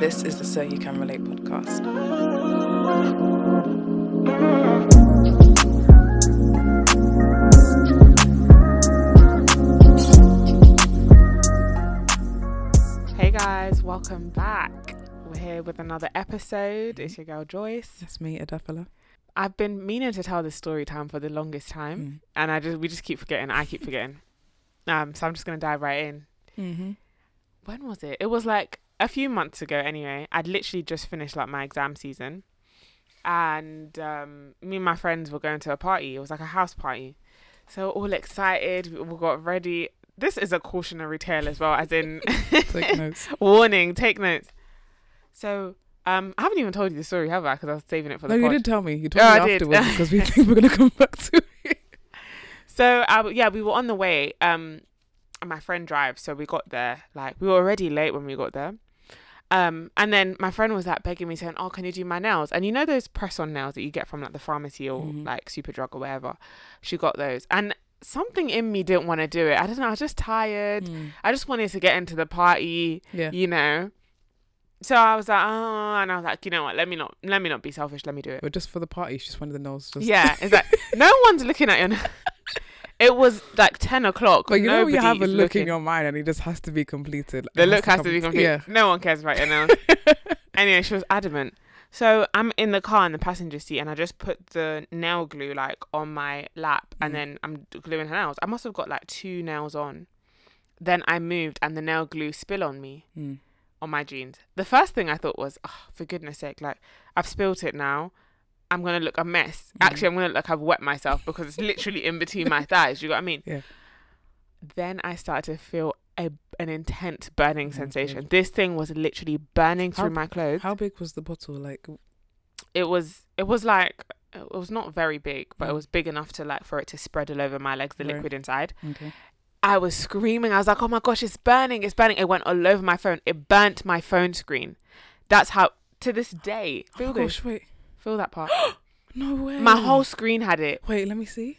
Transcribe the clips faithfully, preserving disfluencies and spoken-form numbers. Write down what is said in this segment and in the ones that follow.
This is the So You Can Relate podcast. Hey guys, welcome back. We're here with another episode. It's your girl Joyce. That's me, Adafala. I've been meaning to tell this story time for the longest time, Mm. and I just we just keep forgetting. I keep forgetting. Um, so I'm just gonna dive right in. Mm-hmm. When was it? It was like a few months ago. Anyway, I'd literally just finished like my exam season, and um, me and my friends were going to a party. It was like a house party, so all excited. We all got ready. This is a cautionary tale as well, as in Take notes. warning, take notes. So, um, I haven't even told you the story, have I? Because I was saving it for the No, pod. you did tell me. You told Oh, me I did. afterwards because we think we're going to come back to it. So, uh, yeah, we were on the way. Um, and my friend drives, so we got there. Like, we were already late when we got there. Um, and then my friend was like begging me, saying, "Oh, can you do my nails?" And you know those press-on nails that you get from like the pharmacy or Mhm. like Superdrug or whatever. She got those, and something in me didn't want to do it. I don't know. I was just tired. Mm. I just wanted to get into the party. Yeah. You know. So I was like, oh, and I was like, you know what? Let me not, let me not be selfish. Let me do it. But just for the party, she just wanted the nose. Just Yeah, it's like no one's looking at you. It was like ten o'clock. But you know, you have a Nobody's look looking. in your mind, and it just has to be completed. The It look has to be come- complete. Yeah. No one cares about your nails. Anyway, she was adamant. So I'm in the car in the passenger seat, and I just put the nail glue like on my lap, and Mm. then I'm gluing her nails. I must have got like two nails on. Then I moved, and the nail glue spill on me. Mm. On my jeans. The first thing I thought was, oh, for goodness sake, like I've spilt it now. I'm gonna look a mess. Mm. Actually, I'm gonna look like I've wet myself because it's literally in between my thighs. You got what I mean? Yeah. Then I started to feel a an intense burning Oh my sensation. God. This thing was literally burning How through b- my clothes. How big was the bottle? Like, It was. It was like. It was not very big, but it Mm. was big enough to like for it to spread all over my legs. The Right. liquid inside. okay. I was screaming. I was like, oh my gosh, it's burning. It's burning. It went all over my phone. It burnt my phone screen. That's how, to this day, feel Oh this. gosh, wait. Feel that part. No way. My whole screen had it. Wait, let me see.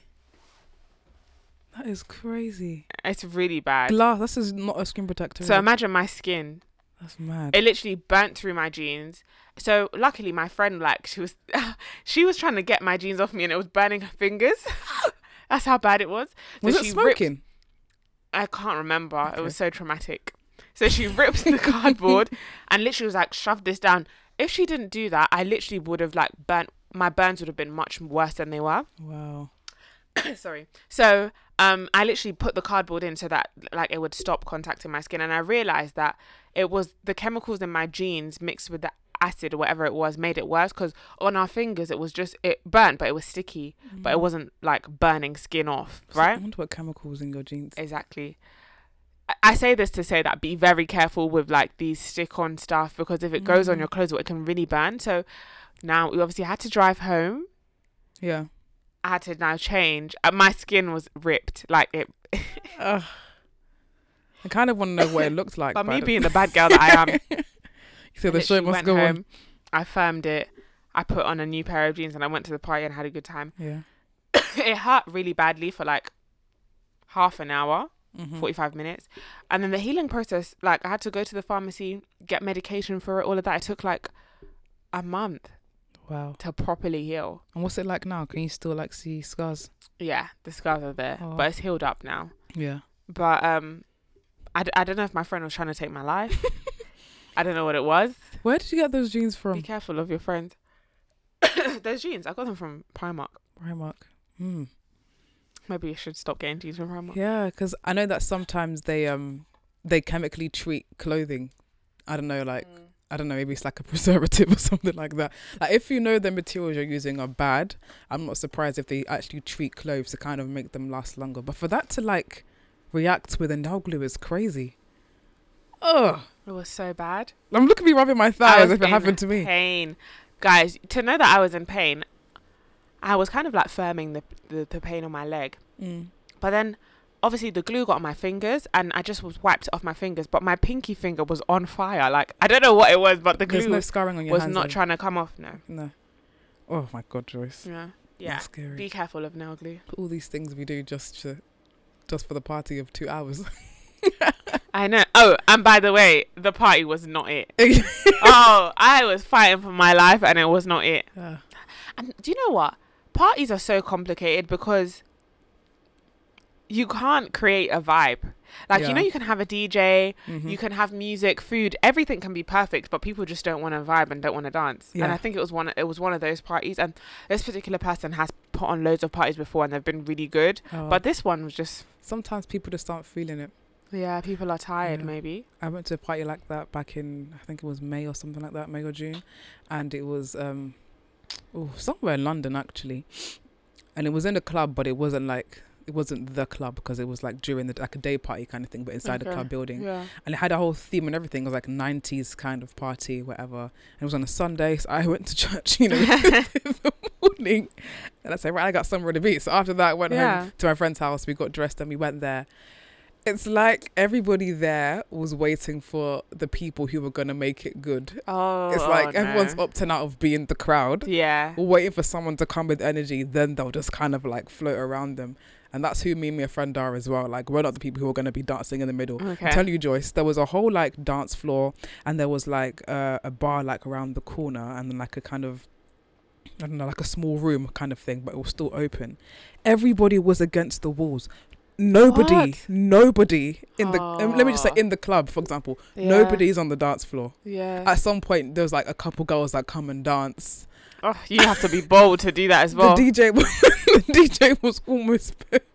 That is crazy. It's really bad. Glass. This is not a screen protector. So is it? imagine my skin. That's mad. It literally burnt through my jeans. So luckily my friend, like, she was, she was trying to get my jeans off me and it was burning her fingers. That's how bad it was. So was it she ripped- smoking? I can't remember. It Okay. was so traumatic. So she ripped the cardboard and literally was like, shove this down. If she didn't do that, I literally would have like burnt, my burns would have been much worse than they were. Wow. Sorry. So um, I literally put the cardboard in so that like it would stop contacting my skin. And I realized that it was the chemicals in my jeans mixed with the acid or whatever it was made it worse, because on our fingers it was just, it burnt, but it was sticky, but it wasn't like burning skin off, So I right? wonder what chemicals in your jeans. Exactly. I- I say this to say that be very careful with like these stick-on stuff, because if it goes on Mm. your clothes, it can really burn. So now we obviously had to drive home. Yeah. I had to now change. Uh, my skin was ripped, like it. Ugh. I kind of want to know what it looked like. But but I me don't- being the bad girl that I am, you said the I show literally must went go home, on. I firmed it. I put on a new pair of jeans and I went to the party and had a good time. Yeah. It hurt really badly for like half an hour. Mhm. forty-five minutes, and then the healing process, like I had to go to the pharmacy, get medication for it, all of that. It took like a month Wow. to properly heal. And what's it like now? Can you still like see scars? Yeah, the scars are there, Oh. but it's healed up now. Yeah. But um I, d- I don't know if my friend was trying to take my life. I don't know what it was. Where did you get those jeans Be from? careful of your friends. Those jeans, I got them from Primark. Primark. Hmm. Maybe you should stop getting jeans from Primark. Yeah, because I know that sometimes they um they chemically treat clothing. I don't know, like Mm. I don't know, maybe it's like a preservative or something like that. Like if you know the materials you're using are bad, I'm not surprised if they actually treat clothes to kind of make them last longer. But for that to like react with a nail glue is crazy. Ugh. It was so bad. I'm looking at me rubbing my I thighs was if it in happened to me. Pain, guys. To know that I was in pain, I was kind of like firming the the, the pain on my leg. Mm. But then, obviously, the glue got on my fingers, and I just was wiped it off my fingers. But my pinky finger was on fire. Like I don't know what it was, but the There's glue no scarring on your was hands. not then? trying to come off. No. No. Oh my God, Joyce. Yeah. Yeah. That's scary. Be careful of nail glue. All these things we do just to, just for the party of two hours. I know. Oh, and by the way, the party was not it. Oh, I was fighting for my life and it was not it. Yeah. And do you know what? Parties are so complicated because you can't create a vibe. Like, Yeah. you know, you can have a D J, Mhm. you can have music, food, everything can be perfect, but people just don't want to vibe and don't want to dance. Yeah. And I think it was one it was one of those parties, and this particular person has put on loads of parties before and they've been really good. Oh. But this one was just, Sometimes people just aren't feeling it. yeah, people are tired Yeah. maybe. I went to a party like that back in, I think it was May or something like that, May or June, and it was um, oh, somewhere in London actually, and it was in a club, but it wasn't like it wasn't the club because it was like during the like a day party kind of thing, but inside Okay. a club building, Yeah. and it had a whole theme and everything. It was like nineties kind of party, whatever. And it was on a Sunday, so I went to church, you know, in the morning, and I said, right, I got somewhere to be. So after that, I went Yeah. home to my friend's house. We got dressed and we went there. It's like everybody there was waiting for the people who were going to make it good. Oh, It's like oh, everyone's no. opting out of being the crowd, Yeah. waiting for someone to come with energy, then they'll just kind of like float around them. And that's who me and my friend are as well. Like, we're not the people who are going to be dancing in the middle. Okay. I tell you, Joyce, there was a whole like dance floor, and there was like uh, a bar like around the corner, and then like a kind of, I don't know, like a small room kind of thing, but it was still open. Everybody was against the walls. Nobody, What? nobody in the, um, let me just say, Aw. in the club, for example, Yeah. nobody's on the dance floor. Yeah. At some point, there was like a couple girls that come and dance. Oh, you have to be bold to do that as well. The D J, was- the D J was almost,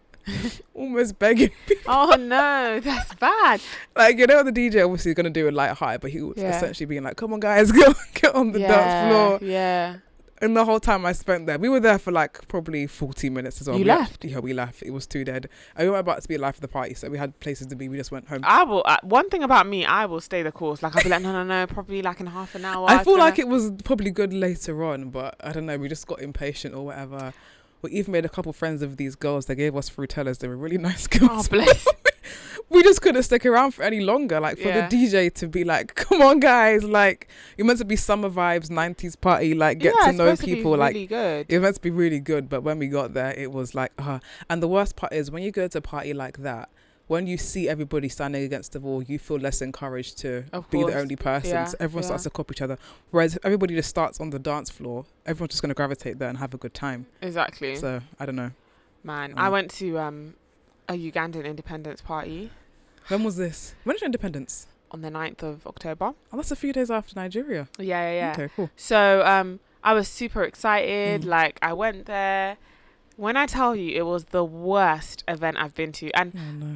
almost begging. Oh no, that's bad. Like, you know, the D J obviously going to do it like high, but he was Yeah. essentially being like, come on guys, get, get on the yeah, dance floor. Yeah. And the whole time I spent there, we were there for like probably forty minutes as well. You We left? actually- yeah, we left. It was too dead. I we were about to be live for the party, so we had places to be. We just went home. I will. Uh, one thing about me, I will stay the course. Like I'll be like, no, no, no, probably like in half an hour. I it's feel gonna- like it was probably good later on, but I don't know. We just got impatient or whatever. We even made a couple friends of these girls. They gave us fruitellas. They were really nice Oh girls. bless. We just couldn't stick around for any longer. Like, for Yeah. the D J to be like, come on guys, like, you're meant to be summer vibes, nineties party, like, get yeah, to it's know supposed to be people. Like, really good. it was meant to be really good, but when we got there, it was like, uh and the worst part is when you go to a party like that, when you see everybody standing against the wall, you feel less encouraged to Of be the course. only person. Yeah, So everyone yeah. starts to copy each other. Whereas if everybody just starts on the dance floor, everyone's just going to gravitate there and have a good time. Exactly. So I don't know. Man, Um, I went to um a Ugandan independence party When was this? When is your independence? on the ninth of October. Oh, that's a few days after Nigeria. Yeah, yeah, yeah. Okay, cool. So um, I was super excited. Mm. Like I went there. When I tell you, it was the worst event I've been to, and Oh no.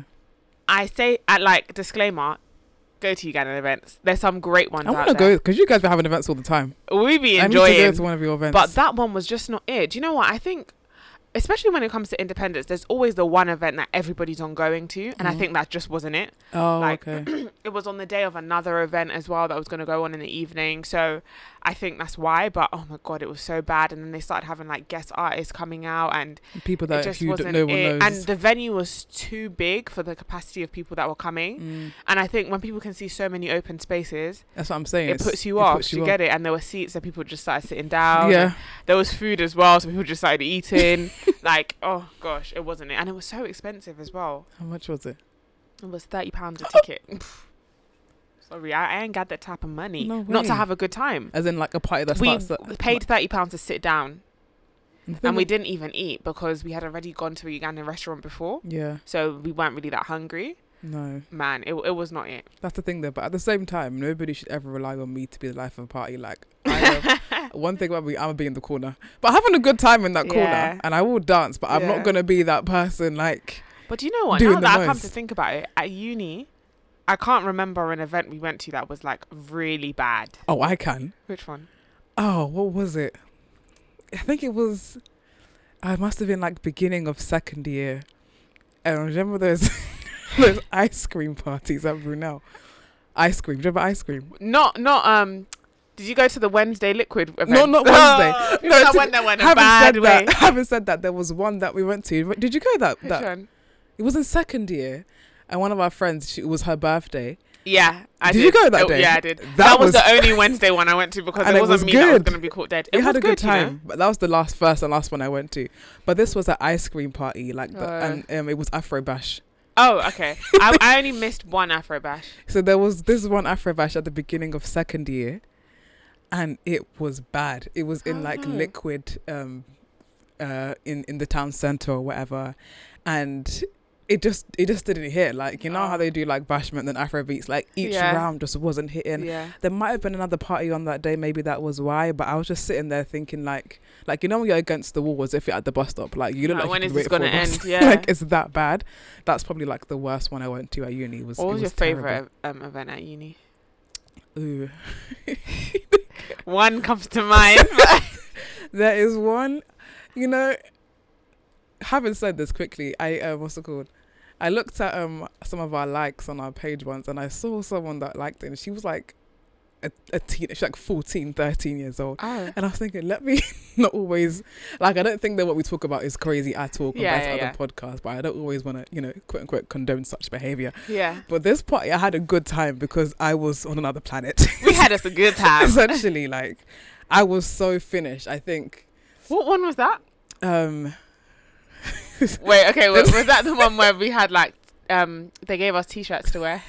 I say, at like disclaimer, go to Ugandan events. There's some great ones I out want to there. go because you guys be having events all the time. We be I need to go enjoying, to one of your events. but that one was just not it. Do you know what? I think, especially when it comes to independence, there's always the one event that everybody's on going to, and I Mhm. think that just wasn't it. oh, like- okay. It was on the day of another event as well that was going to go on in the evening, so I think that's why. But oh my god, it was so bad. And then they started having like guest artists coming out, and People it that just you wasn't don't, no one it. knows. And the venue was too big for the capacity of people that were coming. Mm, And I think when people can see so many open spaces, that's what I'm saying. it It's- puts you it off. puts you off. get it? And there were seats that people just started sitting down. Yeah. and there was food as well, so people just started eating. Like, oh gosh, it wasn't it. And it was so expensive as well. How much was it? It was thirty pounds a ticket. Sorry, I, I ain't got that type of money. No Not to way. have a good time. As in like a party that We starts at, paid thirty pounds to sit down, the thing and we is- didn't even eat because we had already gone to a Ugandan restaurant before, Yeah. so we weren't really that hungry. No. Man, it it was not it. That's the thing though. But at the same time, nobody should ever rely on me to be the life of a party. Like, I am, one thing about me, I'm gonna be in the corner, but having a good time in that Yeah. corner, and I will dance. But I'm Yeah. not gonna be that person. Like, But you know what? Doing Now the that I come most. to think about it, at uni, I can't remember an event we went to that was like really bad. oh, I can. Which one? Oh, what was it? I think it was. I must have been like beginning of second year. And I remember those those ice cream parties at Brunel. Ice cream. Do you remember ice cream? Not not um. Did you go to the Wednesday Liquid event? No, not Wednesday. no, to- I went there went a having bad said way. that, having said that, there was one that we went to. Did you go that? Which that one? It was in second year, and one of our friends, she, it was her birthday. Yeah, I Did did. you go that Oh, day? Yeah, I did. That, That was, was- the only Wednesday one I went to because And it it wasn't was me that was good. going to be caught dead. We It had was a good you know? time, but that was the last, first and last one I went to. But this was an ice cream party, like, the, Uh. and um, it was Afro Bash. Oh, okay. I, I only missed one Afro Bash. So there was this one Afro Bash at the beginning of second year, and it was bad. It was in Oh, like no. liquid, um, uh, in in the town centre or whatever, and it just it just didn't hit. Like, you know Oh. how they do like bashment and Afro beats. Like each Yeah. round just wasn't hitting. Yeah. There might have been another party on that day. Maybe that was why. But I was just sitting there thinking like, like you know when you're against the wall as if you're at the bus stop. Like you look Like, like when you is can this wait for gonna a bus. end? Yeah. Like it's that bad. That's probably like the worst one I went to at uni. Was What it was, your terrible. favorite um, event at uni? Ooh. One comes to mind. There is one, you know, having said this quickly, I, uh, what's it called? I looked at um some of our likes on our page once and I saw someone that liked it and she was like a, a teen, she's like fourteen, thirteen years old. Oh. And I was thinking, let me not always, like, I don't think that what we talk about is crazy at all compared Yeah, to yeah, other podcasts, but I don't always want to, you know, quote unquote condone such behavior. Yeah. But this party, I had a good time because I was on another planet. We had us a good time. Essentially, like, I was so finished. I think, What one was that? um, Wait, okay, was, was that the one where we had like um they gave us t-shirts to wear?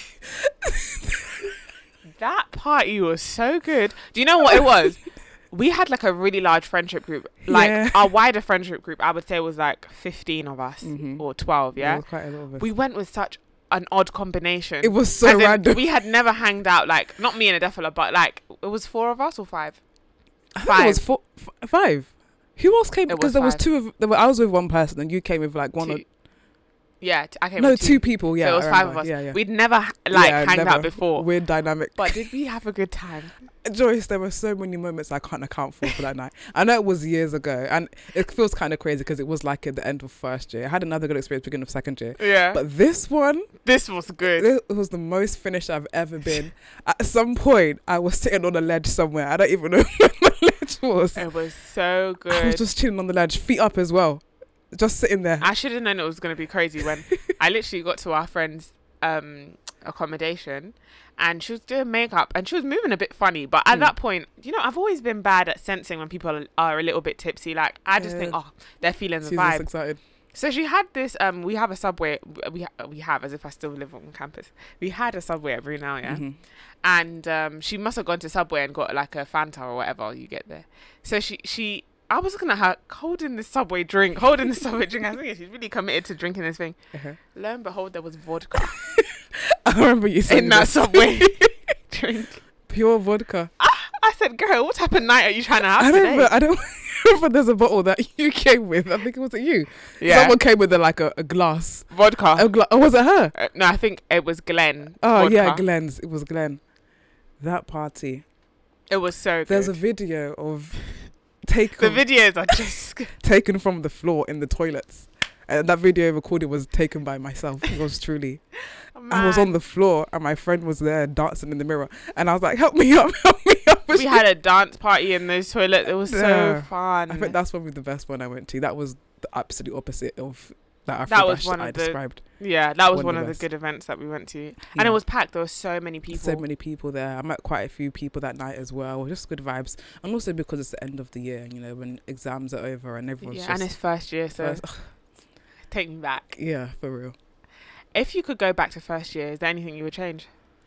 That party was so good. Do you know what it was? We had like a really large friendship group. Like Yeah. our wider friendship group, I would say was like fifteen of us Mhm. or twelve, there yeah? was quite a lot of us. We went with such an odd combination. It was so As in, random. we had never hanged out, like, not me and Adefala, but like, it was four of us or five? I think it was five. four, f- five. Who else came? It Because was there was five. two of. There were, I was with one person, and you came with like one Two. or Yeah, t- I came no, with two. people. Yeah, so it was I five of remember. us. Yeah, yeah. We'd never h- like Yeah, hanged never. out before. Weird dynamic. But did we have a good time? Joyce, there were so many moments I can't account for for that night. I know it was years ago, and it feels kind of crazy because it was like at the end of first year. I had another good experience beginning of second year, Yeah. but this one, This was good. this was the most finished I've ever been. At some point, I was sitting on a ledge somewhere. I don't even know where the ledge was. It was so good. I was just chilling on the ledge, feet up as well, just sitting there. I should have known it was going to be crazy when I literally got to our friend's um, accommodation and she was doing makeup and she was moving a bit funny. But at Mm. that point, you know, I've always been bad at sensing when people are, are a little bit tipsy. Like, I just Yeah. think, oh, they're feeling the She's just vibe. excited. So she had this, um, we have a Subway, we ha- we have, as if I still live on campus. We had a Subway at Brunel, yeah? Mhm. And um, she must have gone to Subway and got like a Fanta or whatever you get there. So she, she, I was looking at her holding the Subway drink, holding the Subway drink. I think she's really committed to drinking this thing. Uh-huh. Lo and behold, there was vodka I remember you saying in that this. Subway drink. Pure vodka. I said, girl, what type of night are you trying to have I today? don't. Remember, I don't remember. There's a bottle that you came with. I think it was it you. yeah, Someone came with a, like a, a glass. vodka. A gla- oh, was it her? Uh, no, I think it was Glenn. Oh vodka. yeah, Glenn's. It was Glenn. That party. It was so good. There's a video of taken the videos are just taken from the floor in the toilets, and that video recorded was taken by myself. It was truly. I was on the floor and my friend was there dancing in the mirror, and I was like, "Help me up, help me up." We had a dance party in those toilets. It was Yeah. so fun. I think that's probably the best one I went to. That was the absolute opposite of that Afro That was Bash one that I of the- described. yeah, that was one one of of the the best. good events that we went to, and Yeah. it was packed. There were so many people. So many people there. I met quite a few people that night as well. Just good vibes, and also because it's the end of the year, you know, when exams are over and everyone's yeah, just and it's first year, so first- take me back. yeah, for real. If you could go back to first year, is there anything you would change?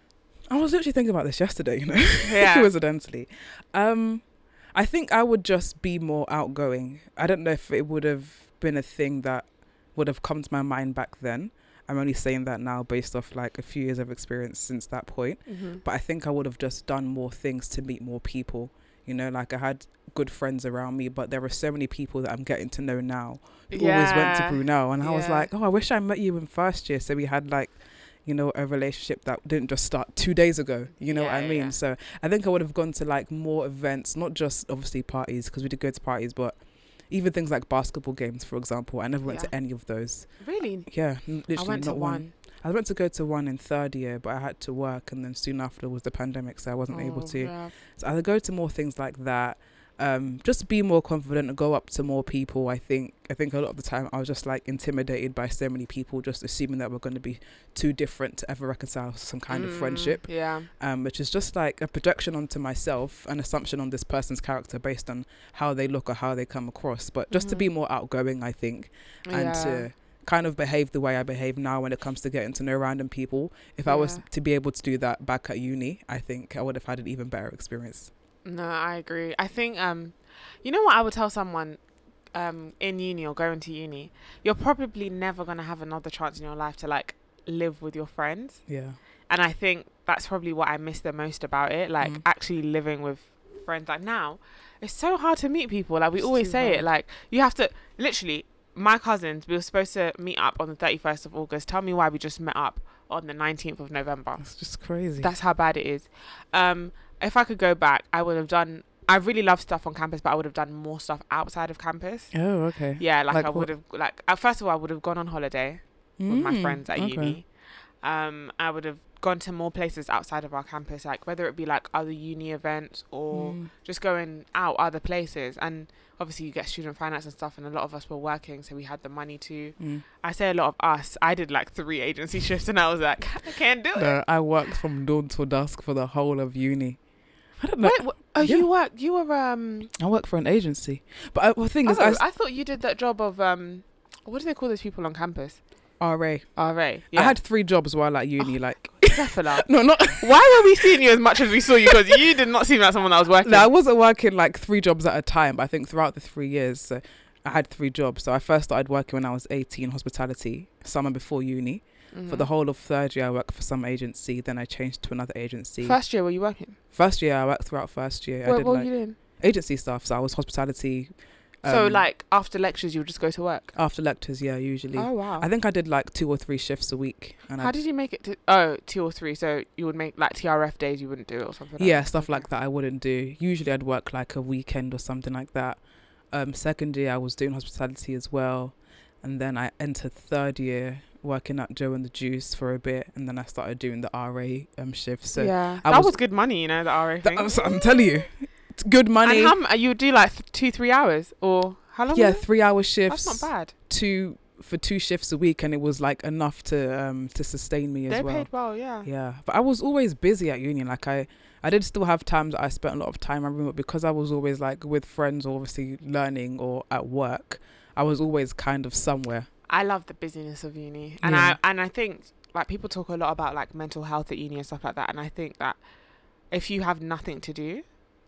I was literally thinking about this yesterday, you know, Yeah. coincidentally. Um, I think I would just be more outgoing. I don't know if it would have been a thing that would have come to my mind back then. I'm only saying that now based off like a few years of experience since that point. Mm-hmm. But I think I would have just done more things to meet more people. You know, like I had good friends around me, but there are so many people that I'm getting to know now who always went to Brunel. And I was Yeah. like, oh, I wish I met you in first year. So we had like, you know, a relationship that didn't just start two days ago. You know Yeah, what I yeah, mean? yeah. So I think I would have gone to like more events, not just obviously parties, because we did go to parties, but even things like basketball games, for example. I never went Yeah. to any of those. Really? Yeah, n- literally I went not to one. one. I went to go to one in third year, but I had to work, and then soon after was the pandemic, so I wasn't able Oh, to. yeah. So I go to more things like that. Um, just be more confident and go up to more people. I think I think a lot of the time I was just like intimidated by so many people, just assuming that we're going to be too different to ever reconcile some kind of Mm, friendship. Yeah. Um, which is just like a projection onto myself, an assumption on this person's character based on how they look or how they come across. But just to be Mhm. more outgoing, I think, and yeah. to kind of behave the way I behave now when it comes to getting to know random people. If I was Yeah. to be able to do that back at uni, I think I would have had an even better experience. No, I agree. I think, um, you know what I would tell someone um, in uni or going to uni? You're probably never going to have another chance in your life to like live with your friends. Yeah. And I think that's probably what I miss the most about it. Like Mm. actually living with friends. Like now, it's so hard to meet people. Like we It's always too say it. hard. Like you have to literally. My cousins, we were supposed to meet up on the thirty-first of August. Tell me why we just met up on the nineteenth of November. It's just crazy. That's how bad it is. Um, if I could go back, I would have done. I really love stuff on campus, but I would have done more stuff outside of campus. Oh, okay. Yeah, like, Like I what? would have. Like uh, first of all, I would have gone on holiday with my Mm, friends at okay. uni. Um, I would have gone to more places outside of our campus, like whether it be like other uni events or Mm. just going out other places. And obviously, you get student finance and stuff, and a lot of us were working, so we had the money to. Mm. I say a lot of us. I did like three agency shifts, and I was like, I can't do it. No, I worked from dawn till dusk for the whole of uni. I don't know. Wait, wh- oh, Yeah. you worked. You were um. I work for an agency, but I, the thing is, Oh, I I, s- thought you did that job of um. What do they call those people on campus? R A. R A. Yeah. I had three jobs while at uni. Like, Stefala. no, not. Why were we seeing you as much as we saw you? Because you did not seem like someone that was working. No, I wasn't working like three jobs at a time. But I think throughout the three years, so I had three jobs. So I first started working when I was eighteen, hospitality, summer before uni. Mhm. For the whole of third year, I worked for some agency. Then I changed to another agency. First year, were you working? First year, I worked throughout first year. I What, did what were like you doing? agency stuff. So I was hospitality. so um, like after lectures, you would just go to work. after lectures, yeah, usually. Oh wow. I think I did like two or three shifts a week. And How I did you make it to? Oh, two or three. So you would make like T R F days. You wouldn't do it or something. yeah, like stuff Okay. like that I wouldn't do. Usually I'd work like a weekend or something like that. Um, second year I was doing hospitality as well. And then I entered third year working at Joe and the Juice for a bit. And then I started doing the R A um, shift. So yeah, I that was- was, good money. You know, the R A th- thing. I'm, so- I'm telling you, it's good money. And how m- you would do like th- two, three hours, or how long? Yeah, was it? three hour shifts. That's not bad. Two for two shifts a week, and it was like enough to um to sustain me as They well. paid well. Yeah. Yeah, but I was always busy at uni. Like I, I did still have times that I spent a lot of time in my room, but because I was always like with friends or obviously learning or at work, I was always kind of somewhere. I love the busyness of uni, and Yeah. I and I think like people talk a lot about like mental health at uni and stuff like that, and I think that if you have nothing to do,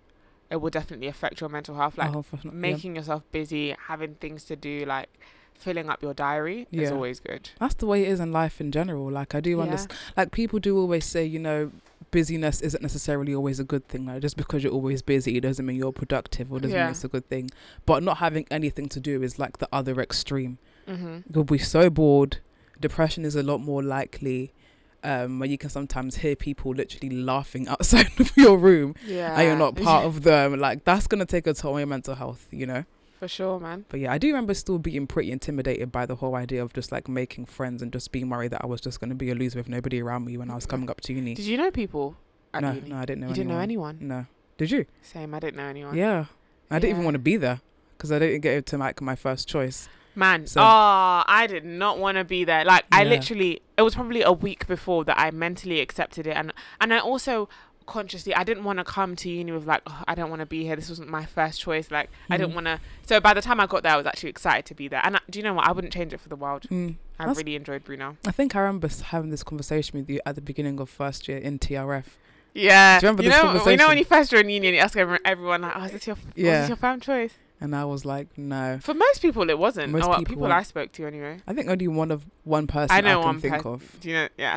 it will definitely affect your mental health. Like Oh, for- yeah. making yourself busy, having things to do, like filling up your diary is Yeah. always good. That's the way it is in life in general. Like I do Yeah. understand. Like people do always say, you know, busyness isn't necessarily always a good thing. Like just because you're always busy doesn't mean you're productive or doesn't Yeah. mean it's a good thing. But not having anything to do is like the other extreme. Mm-hmm. You'll be so bored. Depression is a lot more likely. Um, where you can sometimes hear people literally laughing outside of your room Yeah. and you're not part of them. Like that's gonna take a toll on your mental health, you know. For sure, man. But yeah, I do remember still being pretty intimidated by the whole idea of just like making friends and just being worried that I was just gonna be a loser with nobody around me when I was coming up to uni. Did you know people at No, uni? no, I didn't know. You didn't know anyone. anyone? No, did you? Same. I didn't know anyone. Yeah, I didn't even Yeah. want to be there because I didn't get it to like my first choice. Man, So- oh, I did not want to be there. Like, I Yeah. literally, it was probably a week before that I mentally accepted it. And, and I also consciously, I didn't want to come to uni with like, oh, I don't want to be here. This wasn't my first choice. Like, I didn't Mhm. want to. So by the time I got there, I was actually excited to be there. And I, do you know what? I wouldn't change it for the world. Mm. I That's- really enjoyed Brunel. I think I remember s- having this conversation with you at the beginning of first year in T R F. Yeah. Do you remember you this know, you know conversation? when you first join uni and you ask everyone, everyone like, oh, is this your, was Yeah. this your fam choice? And I was like, no. For most people, it wasn't. Most Or what people people weren't. I spoke to anyway. I think only one of one person I I, know can one think per- of. Do you know? Yeah.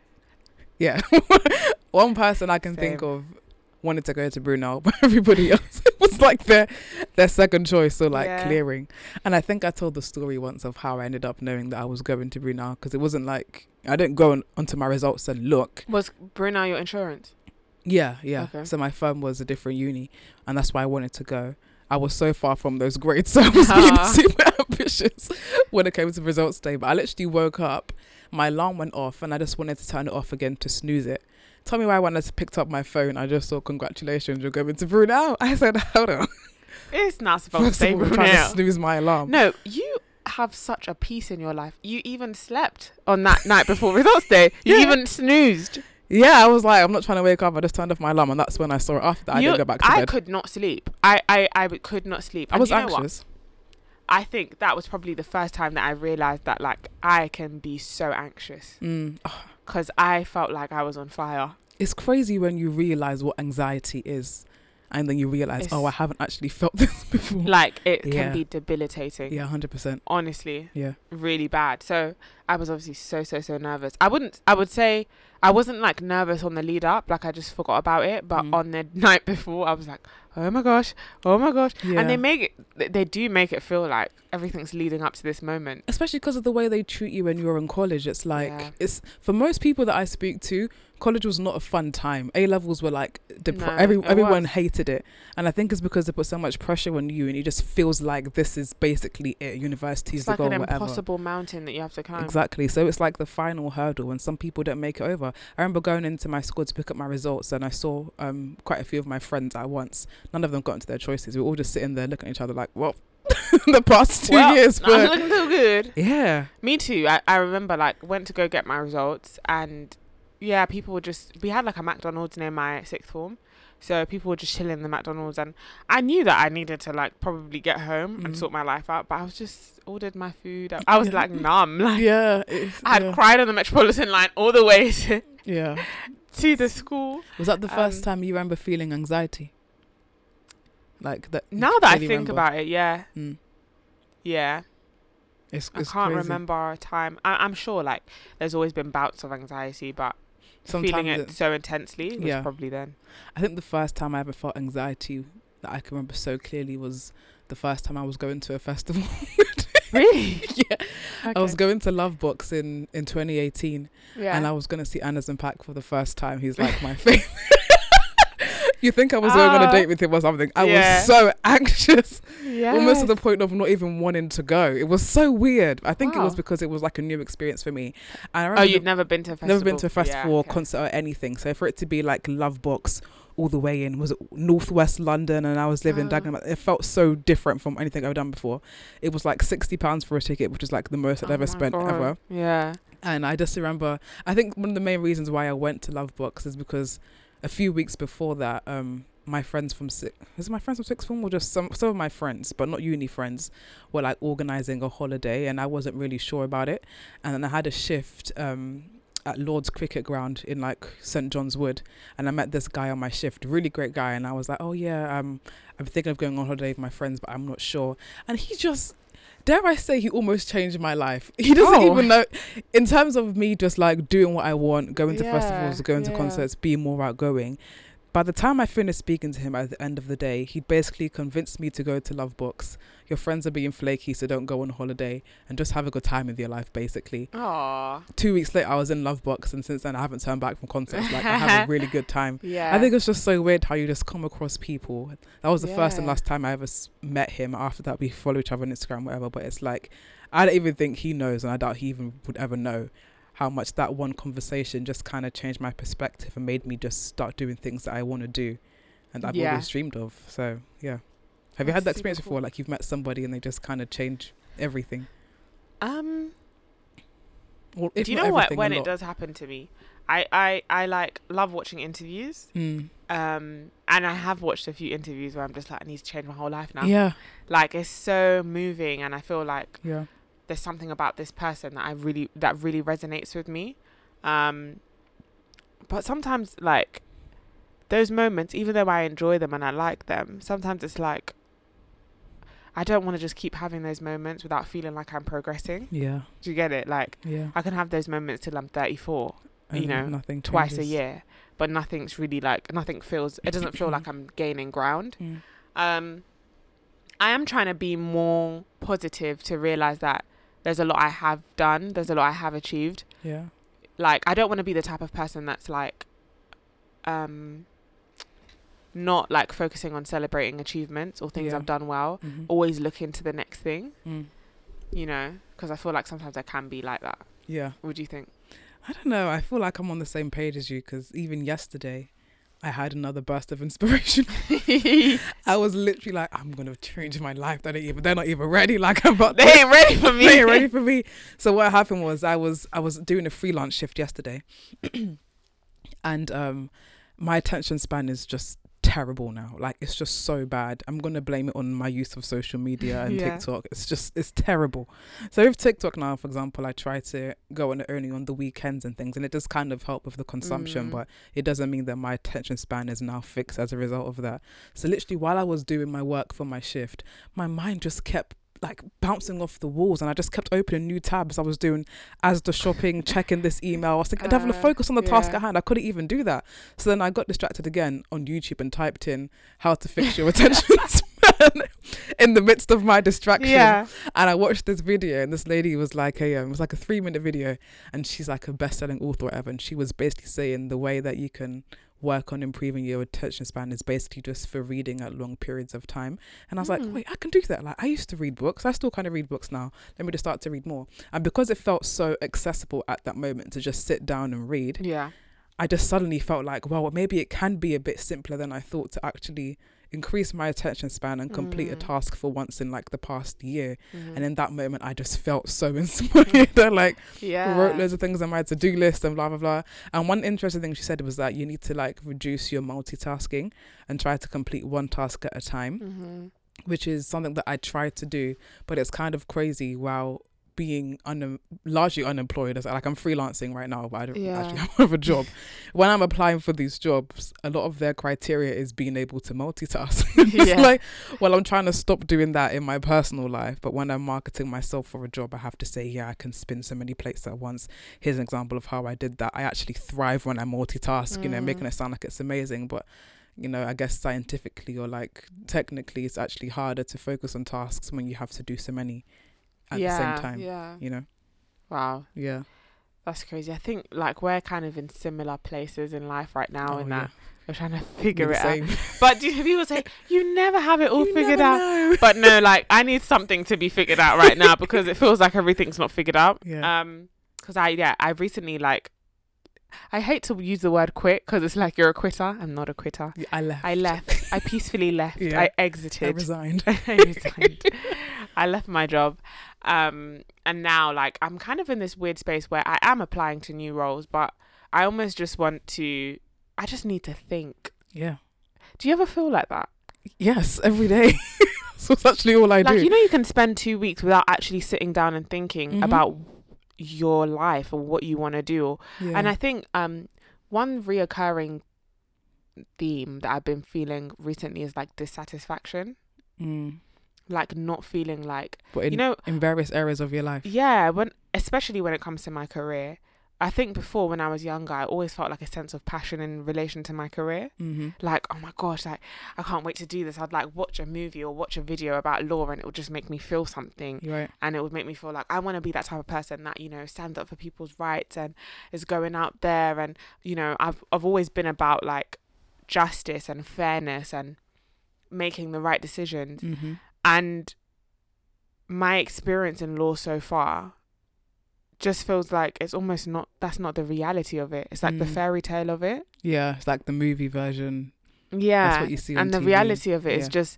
Yeah, one person I can think Same. of wanted to go to Brunel, but everybody else it was like their their second choice. So like Yeah. clearing. And I think I told the story once of how I ended up knowing that I was going to Brunel because it wasn't like I didn't go on, onto my results and look. Was Brunel your insurance? Yeah, yeah. Okay. So my firm was a different uni, and that's why I wanted to go. I was so far from those grades, so I was being Ah. super ambitious when it came to results day. But I literally woke up, my alarm went off, and I just wanted to turn it off again to snooze it. Tell me why when I picked up my phone, I just saw congratulations, you're going to Brunel. I said, hold on. It's not supposed to First say of all, I'm trying to Brunel. snooze my alarm. No, you have such a peace in your life. You even slept on that night before results day. You Yeah. even snoozed. Yeah, I was like, I'm not trying to wake up. I just turned off my alarm, and that's when I saw it. After that, I You- didn't go back to I bed. could not sleep. I, I, I could not sleep. I And was you know what? anxious. I think that was probably the first time that I realized that like I can be so anxious Mm. because I felt like I was on fire. It's crazy when you realize what anxiety is, and then you realize, It's- oh, I haven't actually felt this before. Like it Yeah. can be debilitating. Yeah, hundred percent. Honestly, Yeah. really bad. So I was obviously so so so nervous. I wouldn't. I would say I wasn't like nervous on the lead up. Like I just forgot about it. But Mm. on the night before, I was like, oh my gosh, oh my gosh. Yeah. And they make it. th- They do make it feel like everything's leading up to this moment. Especially because of the way they treat you when you're in college. It's like, Yeah. it's for most people that I speak to, college was not a fun time. A levels were like, depre- No, every it everyone was. hated it. And I think it's because they put so much pressure on you, and it just feels like this is basically it. University is It's the like goal, an whatever. impossible mountain that you have to climb. Exactly. So it's like the final hurdle, and some people don't make it over. I remember going into my school to pick up my results, and I saw um, quite a few of my friends at once. None of them got into their choices. We were all just sitting there looking at each other like, well, the past two Well, years. I'm But looking so good. yeah. Me too. I, I remember like went to go get my results and yeah, people were just we had like a McDonald's near my sixth form. So people were just chilling in the McDonald's and I knew that I needed to like probably get home and Mm. sort my life out, but I was just ordered my food. I was Yeah. like numb. Like Yeah. it's- I had yeah. cried on the Metropolitan line all the way to, Yeah. to the school. Was that the first Um, time you remember feeling anxiety? Like that. you Now that I clearly think remember? about it, yeah. Mm. Yeah. It's, I it's can't crazy. remember a time. I, I'm sure like there's always been bouts of anxiety, but Sometimes feeling it it- so intensely was Yeah. probably then. I think the first time I ever felt anxiety that I can remember so clearly was the first time I was going to a festival. Really? yeah. I was Okay. going to Lovebox in, in twenty eighteen, Yeah. and I was going to see Anderson .Paak for the first time. He's like my favorite. You think I was going on a Ah. date with him or something. I Yeah. was so anxious. Yes. Almost to the point of not even wanting to go. It was so weird. I think it was Wow. because it was like a new experience for me. And I Oh, remember you'd the- never been to a festival? never been to a festival Yeah, or okay. concert or anything. So for it to be like Lovebox all the way in, was it Northwest London, and I was living in Oh. Dagenham. It felt so different from anything I've done before. It was like sixty pounds for a ticket, which is like the most I'd Oh ever my spent God. ever. Yeah. And I just remember, I think one of the main reasons why I went to Lovebox is because a few weeks before that, um, my friends from six, is it my friends from sixth form or just some some of my friends, but not uni friends, were like organising a holiday, and I wasn't really sure about it. And then I had a shift um, at Lord's Cricket Ground in like St John's Wood, and I met this guy on my shift, really great guy, and I was like, oh yeah, um, I'm thinking of going on holiday with my friends, but I'm not sure. And he just, dare I say, he almost changed my life. He doesn't Oh. even know, in terms of me just like doing what I want, going to Yeah, festivals, going to yeah. concerts, being more outgoing. By the time I finished speaking to him at the end of the day, he basically convinced me to go to Lovebox. Your friends are being flaky, so don't go on holiday and just have a good time with your life, basically. Aw. Two weeks later, I was in Lovebox, and since then, I haven't turned back from concerts. Like, I have a really good time. Yeah. I think it's just so weird how you just come across people. That was the first and Yeah. last time I ever s- met him. After that, we follow each other on Instagram, whatever. But it's like, I don't even think he knows, and I doubt he even would ever know how much that one conversation just kind of changed my perspective and made me just start doing things that I want to do and that I've Yeah. always dreamed of. So, yeah. Have you had That's that experience super before? cool. Like, you've met somebody and they just kind of change everything? Um. Or if Do you not know what? everything, a When it lot. does happen to me, I I I like love watching interviews. Mm. Um. And I have watched a few interviews where I'm just like, I need to change my whole life now. Yeah. Like it's so moving, and I feel like Yeah. there's something about this person that I really that really resonates with me. Um, but sometimes like those moments, even though I enjoy them and I like them, sometimes it's like I don't want to just keep having those moments without feeling like I'm progressing. Yeah. Do you get it? Like Yeah. I can have those moments till I'm thirty-four, you And know, nothing twice a changes. year, but nothing's really like nothing feels. It doesn't feel like I'm gaining ground. Mm. Um, I am trying to be more positive to realize that there's a lot I have done. There's a lot I have achieved. Yeah. Like, I don't want to be the type of person that's like, um, not like focusing on celebrating achievements or things Yeah. I've done well. Mhm. Always looking to the next thing, Mm. you know, because I feel like sometimes I can be like that. Yeah. What do you think? I don't know. I feel like I'm on the same page as you, because even yesterday, I had another burst of inspiration. I was literally like, I'm gonna change my life. They don't even, they're not even ready. Like I'm about. They ain't ready for me. They ain't ready for me. So what happened was, I was I was doing a freelance shift yesterday, and um, my attention span is just terrible now. Like, it's just so bad. I'm gonna blame it on my use of social media and Yeah. TikTok. It's just, it's terrible. So with TikTok now, for example, I try to go on it only on the weekends and things, and it does kind of help with the consumption, Mm. but it doesn't mean that my attention span is now fixed as a result of that. So literally, while I was doing my work for my shift, my mind just kept like bouncing off the walls, and I just kept opening new tabs. I was doing as the shopping, checking this email. I was thinking, I'd having to Uh, focus on the task yeah. at hand. I couldn't even do that. So then I got distracted again on YouTube and typed in how to fix your attention span in the midst of my distraction. Yeah. And I watched this video, and this lady was like a, um, it was like a three minute video, and she's like a best selling author or whatever. And she was basically saying the way that you can work on improving your attention span is basically just for reading at long periods of time. And I was like, Mm. wait, I can do that. Like, I used to read books. I still kind of read books now. Let me just start to read more. And because it felt so accessible at that moment to just sit down and read, Yeah. I just suddenly felt like, well, maybe it can be a bit simpler than I thought to actually increase my attention span and complete a Mm. task for once in like the past year. Mhm. And in that moment, I just felt so inspired. I like yeah. wrote loads of things on my to-do list and blah, blah, blah. And one interesting thing she said was that you need to like reduce your multitasking and try to complete one task at a time, Mhm. which is something that I tried to do, but it's kind of crazy while being un- largely unemployed. As like I'm freelancing right now, but I don't Yeah. actually have a job. When I'm applying for these jobs, a lot of their criteria is being able to multitask. It's Yeah. like, well, I'm trying to stop doing that in my personal life, but when I'm marketing myself for a job, I have to say, yeah, I can spin so many plates at once. Here's an example of how I did that. I actually thrive when I multitask, you know, Mm. making it sound like it's amazing, but you know, I guess scientifically or like technically, it's actually harder to focus on tasks when you have to do so many at yeah. the same time. Yeah. You know, Wow. yeah. That's crazy. I think like we're kind of in similar places in life right now, Oh, in yeah. that we're trying to figure We're it the out. same. But do you, people say you never have it all You figured never out? know. But no, like I need something to be figured out right now because it feels like everything's not figured out. Yeah. Um, because I yeah I've recently like I hate to use the word quit because it's like you're a quitter. I'm not a quitter. Yeah, I left. I left. I peacefully left. Yeah. I I exited. resigned. I resigned. I left my job. Um, and now like I'm kind of in this weird space where I am applying to new roles, but I almost just want to, I just need to think. Yeah. Do you ever feel like that? Yes, every day. So it's actually all I Like, do. you know, you can spend two weeks without actually sitting down and thinking Mhm. about your life or what you want to do. Yeah. And I think um, one reoccurring theme that I've been feeling recently is like dissatisfaction, Mm. like not feeling like, But in, you know, in various areas of your life. yeah, when especially when it comes to my career. I think before when I was younger, I always felt like a sense of passion in relation to my career. Mm-hmm. Like, oh my gosh, like I can't wait to do this. I'd like watch a movie or watch a video about law and it would just make me feel something. You're right. And it would make me feel like I want to be that type of person that, you know, stands up for people's rights and is going out there. And, you know, I've I've always been about like justice and fairness and making the right decisions. Mm-hmm. And my experience in law so far just feels like it's almost not, that's not the reality of it. It's like the Mm. fairy tale of it. Yeah, it's like the movie version. Yeah. That's what you see on And the T V. reality of it is Yeah. just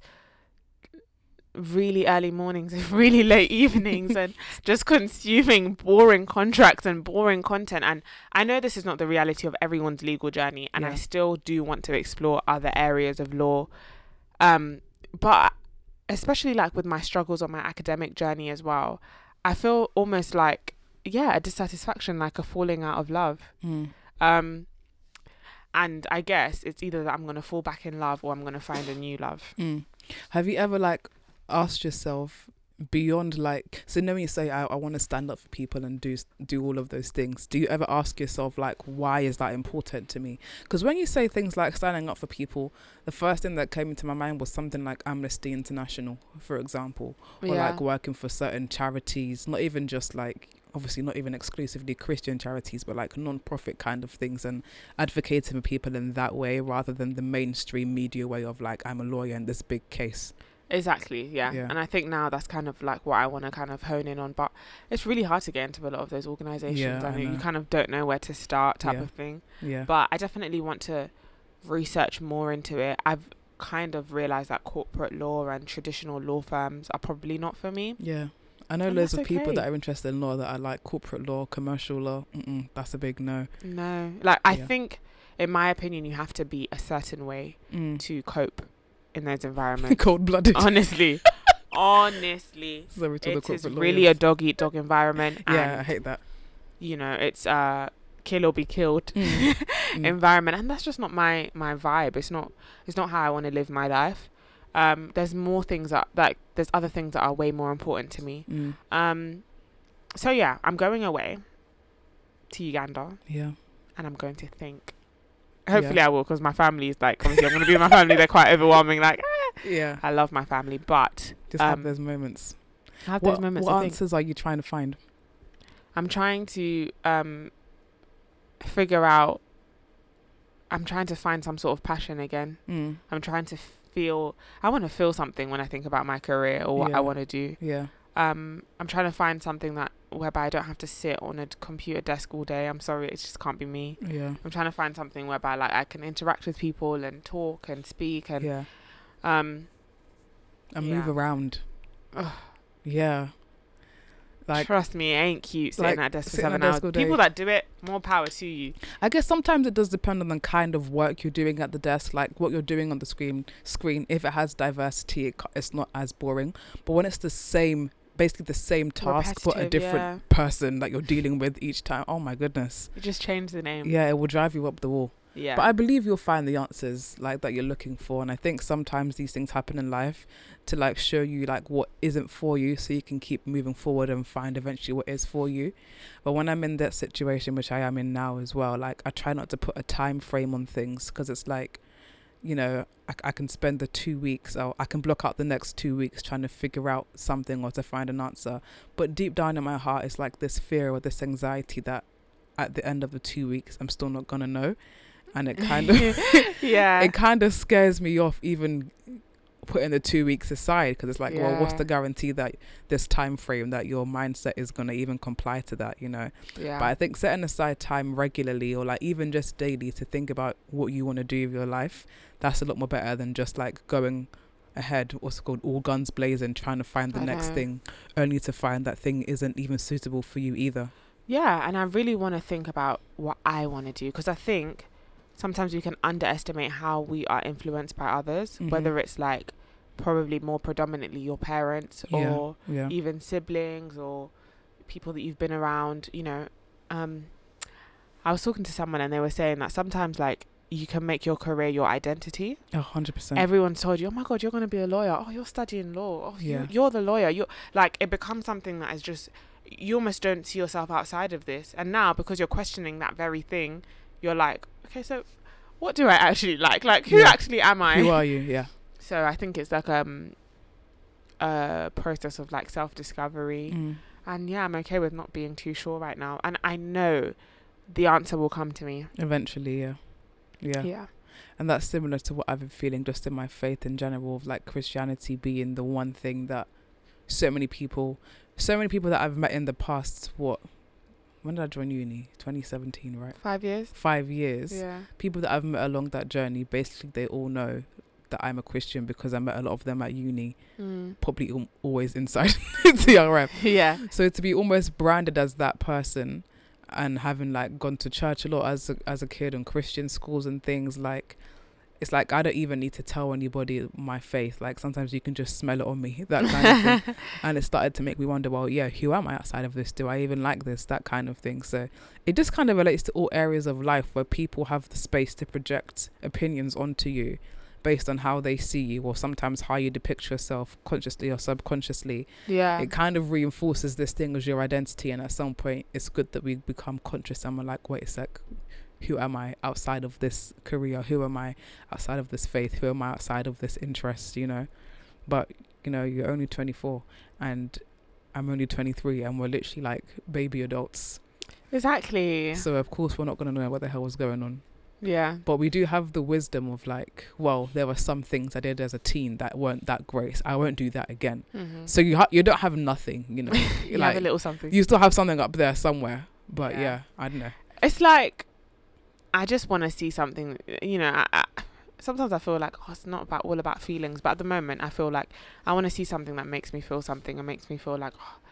really early mornings and really late evenings and just consuming boring contracts and boring content. And I know this is not the reality of everyone's legal journey, and I Yeah. still do want to explore other areas of law. Um, but especially like with my struggles on my academic journey as well, I feel almost like, yeah, a dissatisfaction, like a falling out of love. Mm. Um, and I guess it's either that I'm going to fall back in love or I'm going to find a new love. Mm. Have you ever like asked yourself beyond like, so knowing you say I, I want to stand up for people and do do all of those things, do you ever ask yourself like, why is that important to me? Because when you say things like standing up for people, the first thing that came into my mind was something like Amnesty International, for example, or Yeah. like working for certain charities, not even just like, obviously not even exclusively Christian charities, but like non-profit kind of things, and advocating for people in that way rather than the mainstream media way of like, I'm a lawyer in this big case. Exactly, yeah. Yeah. And I think now that's kind of like what I want to kind of hone in on. But it's really hard to get into a lot of those organizations. Yeah, and I you know. kind of don't know where to start type Yeah. of thing. Yeah. But I definitely want to research more into it. I've kind of realized that corporate law and traditional law firms are probably not for me. Yeah. I know And loads of that's people okay. that are interested in law that are like corporate law, commercial law. Mm-mm, that's a big no. No. Like, I Yeah. think, in my opinion, you have to be a certain way Mm. to cope in those environments. Cold blooded. Honestly. Honestly. Sorry to the It is corporate really a lawyers. dog eat dog environment. Yeah, I And, hate that. you know, it's uh kill or be killed Mm. Mm. environment, and that's just not my my vibe. It's not it's not how I want to live my life. Um there's more things that that there's other things that are way more important to me. Mm. Um so yeah, I'm going away to Uganda, Yeah. and I'm going to think. Hopefully Yeah. I will, because my family is like, obviously I'm going to be with my family. They're quite overwhelming. Like, ah, Yeah. I love my family, but Just have um, those moments. have What, those moments. what I think answers are you trying to find? I'm trying to um figure out. I'm trying to find some sort of passion again. Mm. I'm trying to feel. I want to feel something when I think about my career or what Yeah. I want to do. Yeah. Um, I'm trying to find something that whereby I don't have to sit on a computer desk all day. I'm sorry, it just can't be me. Yeah. I'm trying to find something whereby like I can interact with people and talk and speak and Yeah. um And yeah. move around. Ugh. Yeah. Like, trust me, it ain't cute sitting like, at a desk for sitting at a seven hours. desk all day. People that do it, more power to you. I guess sometimes it does depend on the kind of work you're doing at the desk, like what you're doing on the screen. Screen, if it has diversity, it, ca- it's not as boring. But when it's the same, basically the same task but a Repetitive, different person that you're dealing with each time, oh my goodness, You just change the name. yeah, it will drive you up the wall. Yeah. But I believe you'll find the answers like that you're looking for, and I think sometimes these things happen in life to like show you like what isn't for you, so you can keep moving forward and find eventually what is for you. But when I'm in that situation, which I am in now as well, like I try not to put a time frame on things, because it's like, you know, I, I can spend the two weeks or I can block out the next two weeks trying to figure out something or to find an answer, but deep down in my heart it's like this fear or this anxiety that at the end of the two weeks I'm still not gonna know. And it kind of yeah. it kind of scares me off even putting the two weeks aside, because it's like, well, what's Yeah. the guarantee that this time frame that your mindset is going to even comply to that, you know? yeah. But I think setting aside time regularly or like even just daily to think about what you want to do with your life, that's a lot more better than just like going ahead, what's it called, all guns blazing, trying to find the I next know. thing, only to find that thing isn't even suitable for you either. Yeah, and I really want to think about what I want to do, because I think sometimes we can underestimate how we are influenced by others, Mhm. whether it's like probably more predominantly your parents Yeah, or yeah. even siblings or people that you've been around, you know. Um, I was talking to someone and they were saying that sometimes like you can make your career your identity. A hundred percent. Everyone's told you, oh my God, you're going to be a lawyer. Oh, you're studying law. Oh, Yeah. you, you're the lawyer. You're like, it becomes something that is just, you almost don't see yourself outside of this. And now because you're questioning that very thing, you're like, okay, so what do I actually like? Like, who Yeah. actually am I? Who are you? Yeah. So I think it's like um a process of like self-discovery. Mm. And yeah, I'm okay with not being too sure right now. And I know the answer will come to me. Eventually, yeah. Yeah. Yeah. And that's similar to what I've been feeling just in my faith in general, of like Christianity being the one thing that so many people, so many people that I've met in the past, what, when did I join uni? twenty seventeen, right? Five years? Five years. Yeah. People that I've met along that journey, basically they all know that I'm a Christian because I met a lot of them at uni, Mm. probably al- always inside T R M. Yeah. So to be almost branded as that person and having like gone to church a lot as a, as a kid and Christian schools and things, like it's like I don't even need to tell anybody my faith. Like sometimes you can just smell it on me, that kind of thing. And it started to make me wonder, well, yeah, who am I outside of this? Do I even like this? That kind of thing. So it just kind of relates to all areas of life where people have the space to project opinions onto you based on how they see you, or sometimes how you depict yourself consciously or subconsciously. Yeah. It kind of reinforces this thing as your identity, and at some point it's good that we become conscious and we're like, wait a sec, who am I outside of this career? Who am I outside of this faith? Who am I outside of this interest, you know? But, you know, you're only twenty-four and I'm only twenty-three, and we're literally like baby adults. Exactly. So of course we're not going to know what the hell was going on. Yeah. But we do have the wisdom of like, well, there were some things I did as a teen that weren't that great. I won't do that again. Mm-hmm. So you ha- you don't have nothing, you know. you like, have a little something. you still have something up there somewhere. But Yeah. yeah, I don't know. It's like, I just want to see something, you know, I, I, sometimes I feel like, oh, it's not about all about feelings. But at the moment, I feel like I want to see something that makes me feel something and makes me feel like, oh,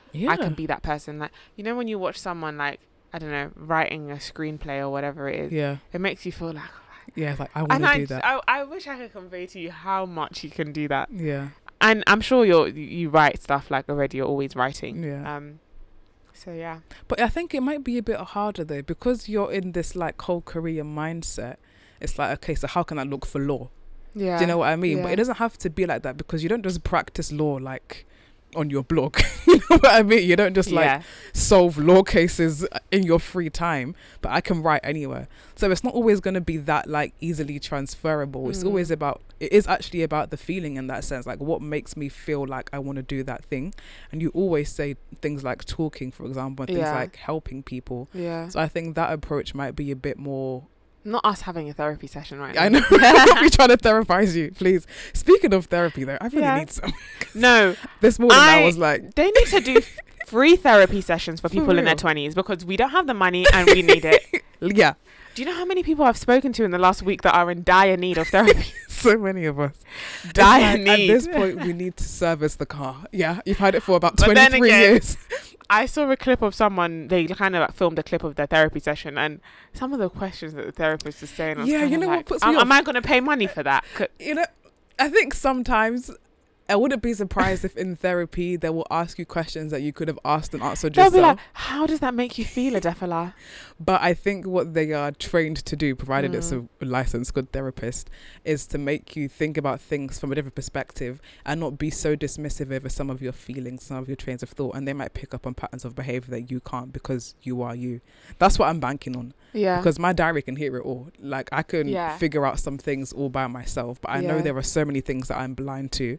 Yeah. I can be that person. Like, you know, when you watch someone like, I don't know, writing a screenplay or whatever it is, Yeah. it makes you feel like, Yeah. It's like, I want and to I, do that. I, I wish I could convey to you how much you can do that. Yeah. And I'm sure you're, you you write stuff like already, you're always writing. Yeah. Um, so yeah. But I think it might be a bit harder though, because you're in this like whole career mindset. It's like, okay, so how can I look for law? Yeah. Do you know what I mean? Yeah. But it doesn't have to be like that, because you don't just practice law like on your blog. You know what I mean? You don't just like yeah. solve law cases in your free time, but I can write anywhere. So it's not always going to be that like easily transferable. Mm. It's always about, it is actually about the feeling in that sense, like what makes me feel like I want to do that thing. And you always say things like talking, for example, and things Yeah. like helping people. Yeah. So I think that approach might be a bit more. Not us having a therapy session right now. I know. We're trying to therapize you, please. Speaking of therapy though, I really Yeah. need some. No. This morning I, I was like, they need to do free therapy sessions for For people in their real. twenties, because we don't have the money and we need it. yeah, Do you know how many people I've spoken to in the last week that are in dire need of therapy? so many of us. Dire It's like, need. At this point, we need to service the car. Yeah, you've had it for about But then twenty-three again, years. I saw a clip of someone, they kind of like filmed a clip of their therapy session, and some of the questions that the therapist was saying, I was Yeah, kind you of know what like, puts me am, off? am I going to pay money for that? C- You know, I think sometimes I wouldn't be surprised if in therapy they will ask you questions that you could have asked and answered They'll yourself. be like, how does that make you feel, Adefala? But I think what they are trained to do, provided it's Mm. a licensed good therapist, is to make you think about things from a different perspective and not be so dismissive over some of your feelings, some of your trains of thought. And they might pick up on patterns of behavior that you can't, because you are you. That's what I'm banking on. Yeah. Because my diary can hear it all. Like I can Yeah. figure out some things all by myself, but I know Yeah. there are so many things that I'm blind to,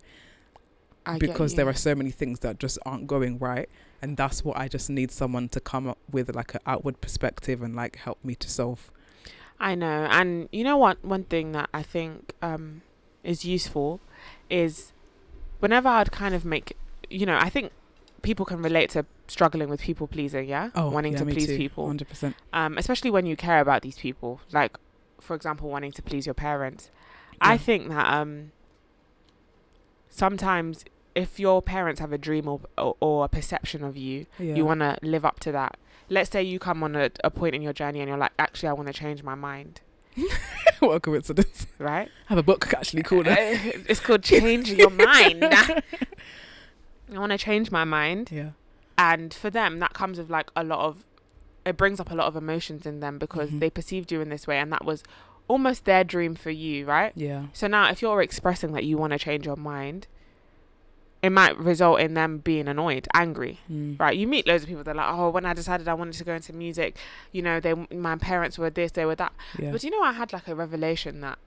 I get because you. there are so many things that just aren't going right. And that's what I just need someone to come up with, like an outward perspective and like help me to solve. I know. And you know what? One thing that I think um, is useful is whenever I'd kind of make, you know, I think people can relate to struggling with people pleasing, yeah? Oh, wanting yeah, to me please too, people. one hundred percent. Um, especially when you care about these people. Like, for example, wanting to please your parents. I Yeah. think that um, sometimes if your parents have a dream or, or, or a perception of you, Yeah. you want to live up to that. Let's say you come on a, a point in your journey and you're like, actually, I want to change my mind, What a coincidence. right? I have a book actually called it. Uh, it's called Change Your Mind. I want to change my mind. Yeah. And for them, that comes with like a lot of, it brings up a lot of emotions in them, because Mhm. they perceived you in this way, and that was almost their dream for you, right? Yeah. So now if you're expressing that you want to change your mind, it might result in them being annoyed, angry, Mm. right? You meet loads of people that are like, oh, when I decided I wanted to go into music, you know, they, my parents were this, they were that. Yeah. But you know, I had like a revelation that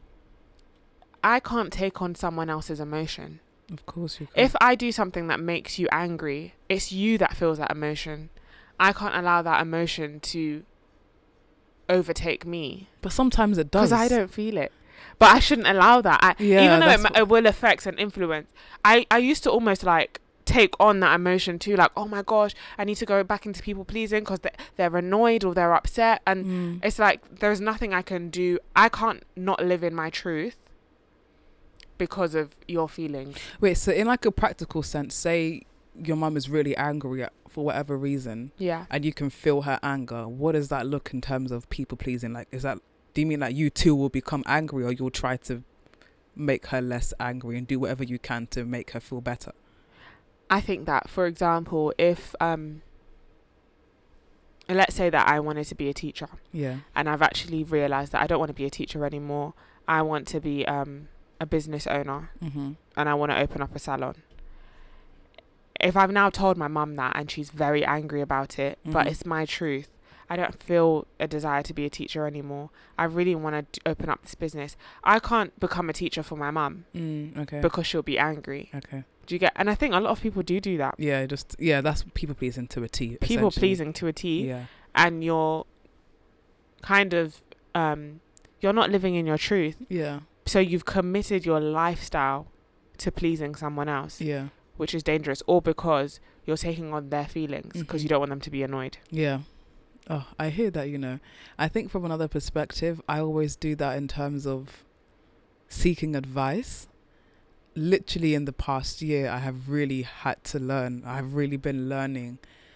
I can't take on someone else's emotion. Of course you can. If I do something that makes you angry, it's you that feels that emotion. I can't allow that emotion to overtake me, But sometimes it does. because I don't feel it. But I shouldn't allow that. I, Yeah, even though it, that's ma- what- it will affect and influence. I, I used to almost like take on that emotion too. Like, oh my gosh, I need to go back into people pleasing because they, they're annoyed or they're upset. And Mm. it's like, there's nothing I can do. I can't not live in my truth because of your feelings. Wait, so in like a practical sense, say your mum is really angry at, for whatever reason, Yeah. and you can feel her anger. What does that look in terms of people pleasing? Like, is that, do you mean like you too will become angry, or you'll try to make her less angry and do whatever you can to make her feel better? I think that, for example, if, um, let's say that I wanted to be a teacher, Yeah. and I've actually realized that I don't want to be a teacher anymore. I want to be um, a business owner, Mm-hmm. and I want to open up a salon. If I've now told my mum that and she's very angry about it, but Mhm. it's my truth, I don't feel a desire to be a teacher anymore. I really want to open up this business. I can't become a teacher for my mum Mm, okay. because she'll be angry. okay. Do you get? And I think a lot of people do do that. Yeah, just yeah, that's people pleasing to a T. People essentially. pleasing to a T. Yeah. And you're kind of um you're not living in your truth, Yeah. so you've committed your lifestyle to pleasing someone else, Yeah. which is dangerous, or because you're taking on their feelings because Mhm. you don't want them to be annoyed. Yeah. Oh, I hear that, you know. I think from another perspective, I always do that in terms of seeking advice. literally in the past year, I have really had to learn. I've really been learning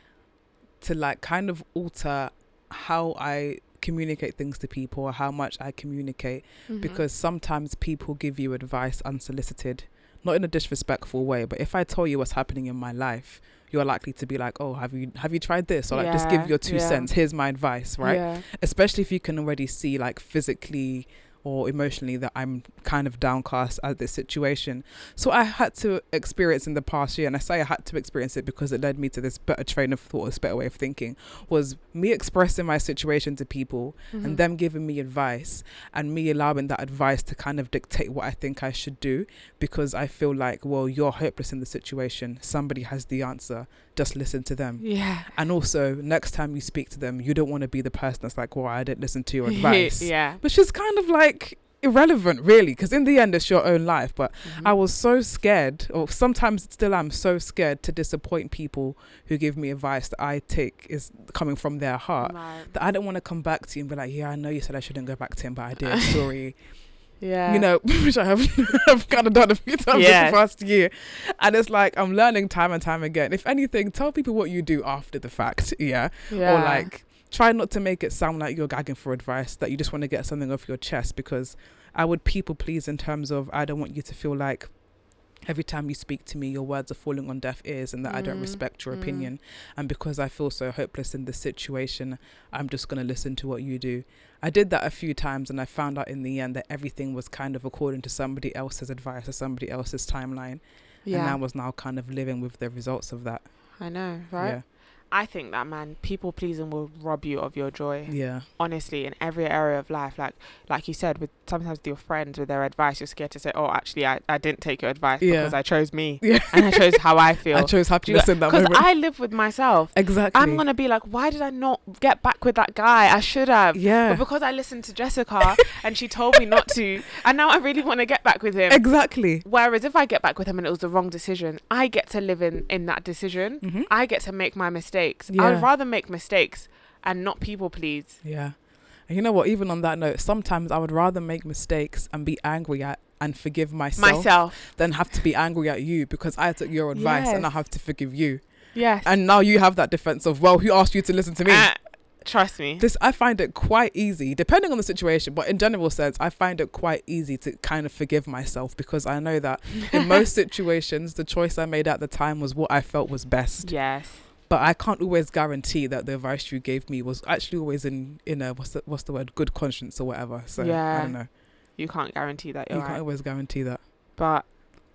to like kind of alter how I communicate things to people, or how much I communicate, Mhm. because sometimes people give you advice unsolicited, not in a disrespectful way, but if I tell you what's happening in my life, you're likely to be like, oh, have you have you tried this, or like just Yeah, give your two yeah. cents, here's my advice, right? Yeah. Especially if you can already see like physically or emotionally that I'm kind of downcast at this situation. So I had to experience in the past year, and I say I had to experience it because it led me to this better train of thought, this better way of thinking, was me expressing my situation to people Mhm. and them giving me advice, and me allowing that advice to kind of dictate what I think I should do, because I feel like, well, you're hopeless in the situation. Somebody has the answer. Just listen to them. Yeah. And also, next time you speak to them, you don't want to be the person that's like, well, I didn't listen to your advice. Yeah. Which is kind of like irrelevant, really, because in the end, it's your own life. But Mhm. I was so scared, or sometimes still am so scared to disappoint people who give me advice that I take is coming from their heart, Right. that I don't want to come back to you and be like, yeah, I know you said I shouldn't go back to him, but I did. Sorry. Yeah. You know, which I have I've kind of done a few times Yes. in the past year. And it's like, I'm learning time and time again. If anything, tell people what you do after the fact, yeah? Yeah. Or like, try not to make it sound like you're gagging for advice, that you just want to get something off your chest, because I would people please in terms of, I don't want you to feel like every time you speak to me, your words are falling on deaf ears, and that I don't Mm, respect your mm. opinion. And because I feel so hopeless in this situation, I'm just going to listen to what you do. I did that a few times, and I found out in the end that everything was kind of according to somebody else's advice or somebody else's timeline. And Yeah. I was now kind of living with the results of that. I know, right? Yeah. I think that, man, people pleasing will rob you of your joy. Yeah. Honestly, in every area of life, like like you said, with sometimes with your friends, with their advice, you're scared to say, oh, actually, I, I didn't take your advice Yeah. because I chose me Yeah. and I chose how I feel. I chose happiness in that Because moment. I live with myself. Exactly. I'm gonna be like, why did I not get back with that guy? I should have. Yeah. But because I listened to Jessica and she told me not to, and now I really want to get back with him. Exactly. Whereas if I get back with him and it was the wrong decision, I get to live in, in that decision. Mm-hmm. I get to make my mistakes. Yeah. I'd rather make mistakes and not people please. Yeah. And you know what? Even on that note, sometimes I would rather make mistakes and be angry at and forgive myself, Myself. than have to be angry at you because I took your advice and I Yes. have to forgive you. Yes. And now you have that defense of, well, who asked you to listen to me? Uh, trust me. This, I find it quite easy, depending on the situation, but in general sense, I find it quite easy to kind of forgive myself, because I know that in most situations, the choice I made at the time was what I felt was best. Yes. But I can't always guarantee that the advice you gave me was actually always in, in a, what's the, what's the word, good conscience or whatever. So Yeah. I don't know. You can't guarantee that You you're can't right. always guarantee that. But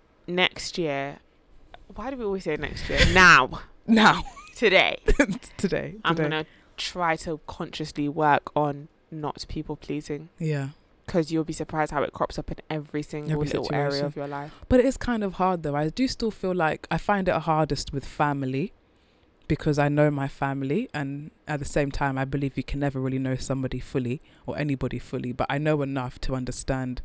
next year, why do we always say next year? Now. Now, Today. today, I'm today. going to try to consciously work on not people pleasing. Yeah. Because you'll be surprised how it crops up in every single Every little area situation. of your life. But it is kind of hard though. I do still feel like I find it hardest with family, because I know my family, and at the same time I believe you can never really know somebody fully or anybody fully, but I know enough to understand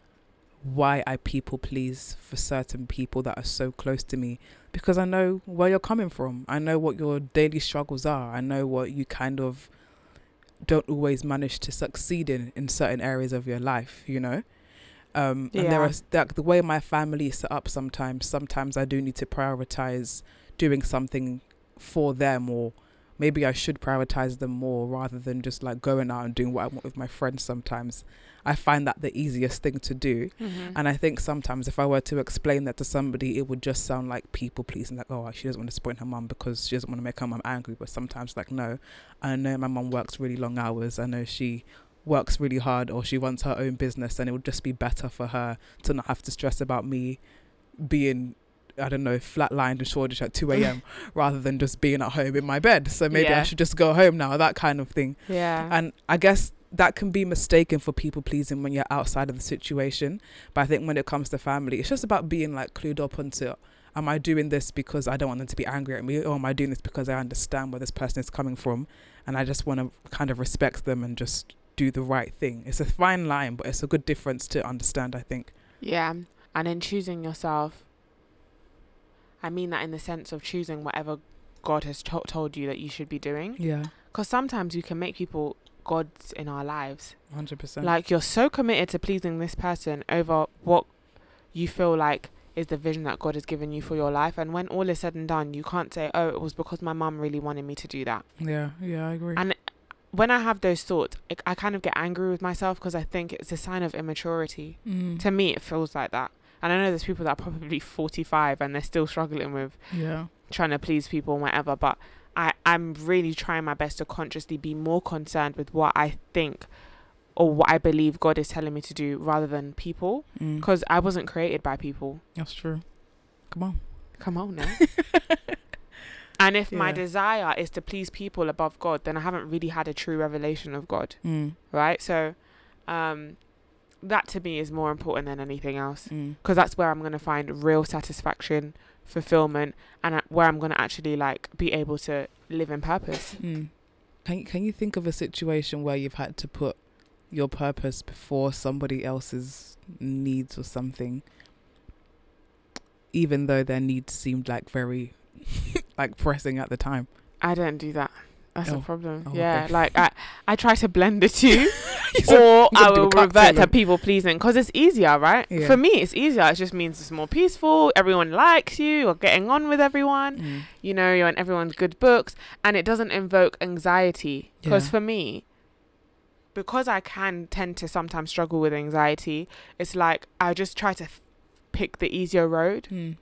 why I people please for certain people that are so close to me, because I know where you're coming from. I know what your daily struggles are. I know what you kind of don't always manage to succeed in in certain areas of your life, you know. Um, and there Yeah. are like the way my family is set up. Sometimes, sometimes I do need to prioritize doing something for them, or maybe I should prioritize them more rather than just like going out and doing what I want with my friends. Sometimes I find that the easiest thing to do. Mm-hmm. And I think sometimes if I were to explain that to somebody, it would just sound like people pleasing, like, oh, she doesn't want to disappoint her mum because she doesn't want to make her mum angry. But sometimes, like, no, I know my mum works really long hours. I know she works really hard, or she runs her own business, and it would just be better for her to not have to stress about me being, I don't know, flatlined in Shoreditch at two a.m. rather than just being at home in my bed. So maybe Yeah. I should just go home now, that kind of thing. Yeah. And I guess that can be mistaken for people pleasing when you're outside of the situation. But I think when it comes to family, it's just about being like clued up onto, am I doing this because I don't want them to be angry at me? Or am I doing this because I understand where this person is coming from? And I just want to kind of respect them and just do the right thing. It's a fine line, but it's a good difference to understand, I think. Yeah. And in choosing yourself, I mean that in the sense of choosing whatever God has to- told you that you should be doing. Yeah, Because sometimes you can make people gods in our lives. one hundred percent. Like, you're so committed to pleasing this person over what you feel like is the vision that God has given you for your life. And when all is said and done, you can't say, oh, it was because my mum really wanted me to do that. Yeah, yeah, I agree. And when I have those thoughts, I, I kind of get angry with myself because I think it's a sign of immaturity. Mm. To me, it feels like that. And I know there's people that are probably forty-five and they're still struggling with Yeah. trying to please people and whatever. But I, I'm really trying my best to consciously be more concerned with what I think or what I believe God is telling me to do rather than people. Mm. Because I wasn't created by people. That's true. Come on. Come on now. And if my Yeah. desire is to please people above God, then I haven't really had a true revelation of God. Mm. Right? So um, that to me is more important than anything else. Mm. Because that's where I'm going to find real satisfaction, fulfillment, and uh, where I'm going to actually like be able to live in purpose. Mm. Can you, can you think of a situation where you've had to put your purpose before somebody else's needs or something, even though their needs seemed like very like pressing at the time? I don't do that. That's Oh. a problem. Oh, yeah, okay. like I, I try to blend the two, said or you gotta I do a will revert to cocktail. people pleasing because it's easier, right? Yeah. For me, it's easier. It just means it's more peaceful. Everyone likes you. You're getting on with everyone. Mm. You know, you're in everyone's good books, and it doesn't invoke anxiety. Because Yeah. for me, because I can tend to sometimes struggle with anxiety, it's like I just try to f- pick the easier road. Mm.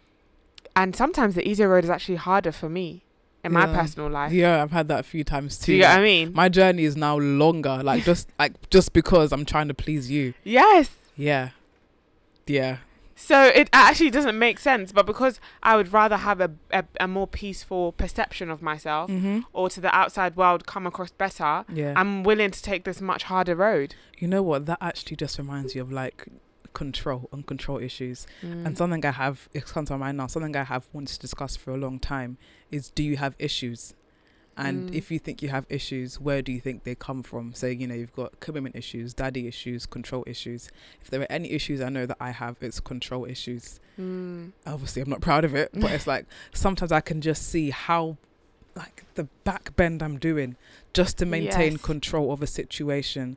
And sometimes the easier road is actually harder for me in my Yeah. personal life. Yeah, I've had that a few times too. Do you get what Like, I mean? my journey is now longer, like just like just because I'm trying to please you. Yes. Yeah, yeah, So it actually doesn't make sense, but because I would rather have a, a, a more peaceful perception of myself mm-hmm. or to the outside world come across better, yeah. I'm willing to take this much harder road. You know what? That actually just reminds you of like control and control issues. Mm. And something I have, it's come to my mind now, something I have wanted to discuss for a long time is, do you have issues? And Mm. if you think you have issues, where do you think they come from? So, you know, you've got commitment issues, daddy issues, control issues. If there are any issues I know that I have, it's control issues. Mm. Obviously, I'm not proud of it, but it's like sometimes I can just see how, like, the back bend I'm doing just to maintain Yes. control of a situation,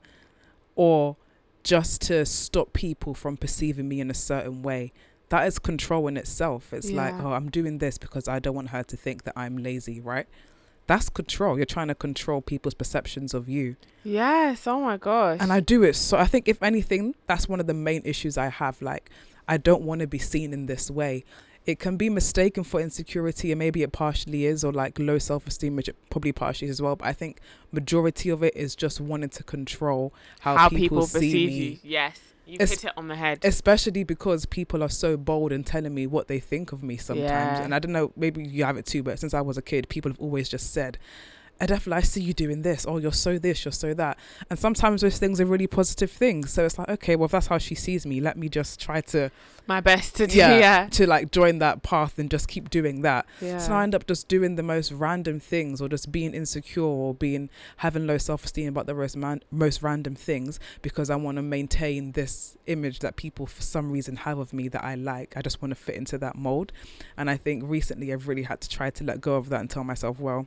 or just to stop people from perceiving me in a certain way. That is control in itself. It's like, Yeah. oh, I'm doing this because I don't want her to think that I'm lazy, right? That's control. You're trying to control people's perceptions of you. Yes. Oh my gosh. And I do it. So I think if anything, that's one of the main issues I have. Like, I don't want to be seen in this way. It can be mistaken for insecurity, and maybe it partially is, or like low self-esteem, which it probably partially is as well. But I think majority of it is just wanting to control how, how people, people see perceive me. you. Yes. You Es- hit it on the head. Especially because people are so bold in telling me what they think of me sometimes. Yeah. And I don't know, maybe you have it too, but since I was a kid, people have always just said, Adefla, I see you doing this. Oh, you're so this, you're so that. And sometimes those things are really positive things. So it's like, okay, well, if that's how she sees me, let me just try to, My best to do. yeah, Yeah. to like join that path and just keep doing that. Yeah. So I end up just doing the most random things, or just being insecure, or being having low self-esteem about the most, man, most random things, because I want to maintain this image that people for some reason have of me that I like. I just want to fit into that mold. And I think recently I've really had to try to let go of that and tell myself, well,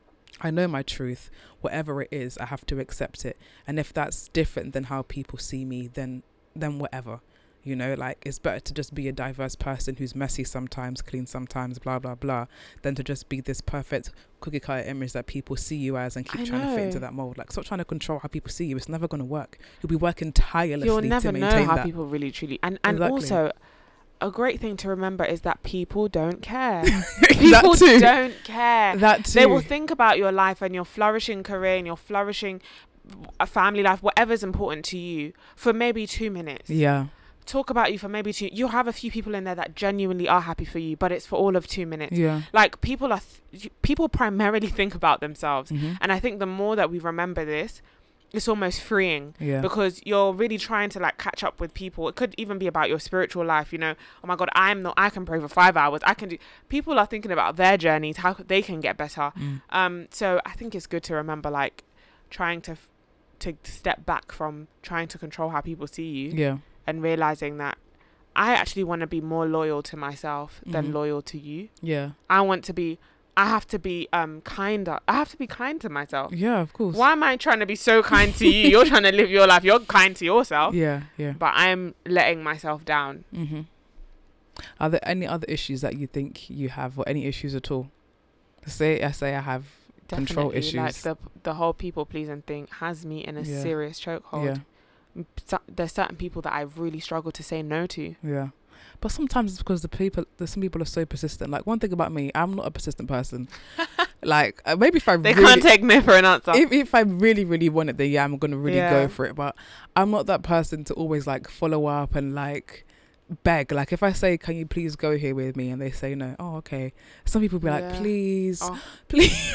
I know my truth. Whatever it is, I have to accept it. And if that's different than how people see me, then then whatever. You know, like, it's better to just be a diverse person who's messy sometimes, clean sometimes, blah, blah, blah, than to just be this perfect cookie cutter image that people see you as and keep I trying to fit know. into that mold. Like, stop trying to control how people see you. It's never going to work. You'll be working tirelessly You'll to never know maintain how that. people really truly and and Exactly. also a great thing to remember is that people don't care. That People too. don't care. That too. They will think about your life and your flourishing career and your flourishing a family life, whatever's important to you, for maybe two minutes. Yeah. Talk about you for maybe two. You'll have a few people in there that genuinely are happy for you, but it's for all of two minutes. Yeah. Like people are, th- people primarily think about themselves, Mm-hmm. and I think the more that we remember this, it's almost freeing. Yeah. Because you're really trying to like catch up with people. It could even be about your spiritual life, you know. Oh my God, I'm not, I can pray for five hours. I can do, people are thinking about their journeys, how they can get better. Mm. Um, so I think it's good to remember like trying to, f- to step back from trying to control how people see you Yeah. and realizing that I actually want to be more loyal to myself than Mhm. loyal to you. Yeah. I want to be, I have to be um kinder. I have to be kind to myself. Yeah, of course. Why am I trying to be so kind to you? You're trying to live your life. You're kind to yourself. Yeah, yeah. But I'm letting myself down. Mm-hmm. Are there any other issues that you think you have, or any issues at all? Say I say I have control Definitely, issues. like the the whole people pleasing thing has me in a Yeah. serious chokehold. Yeah. M- so- there's certain people that I really struggle to say no to. Yeah. But sometimes it's because the people, there's some people are so persistent. Like, one thing about me, I'm not a persistent person. Like, uh, maybe if I They really, can't take no for an answer. if, if I really, really want it, then yeah, I'm going to really Yeah. go for it. But I'm not that person to always like follow up and like beg. Like, if I say, can you please go here with me? And they say no. Oh, okay. Some people be like, Yeah. please, Oh. please.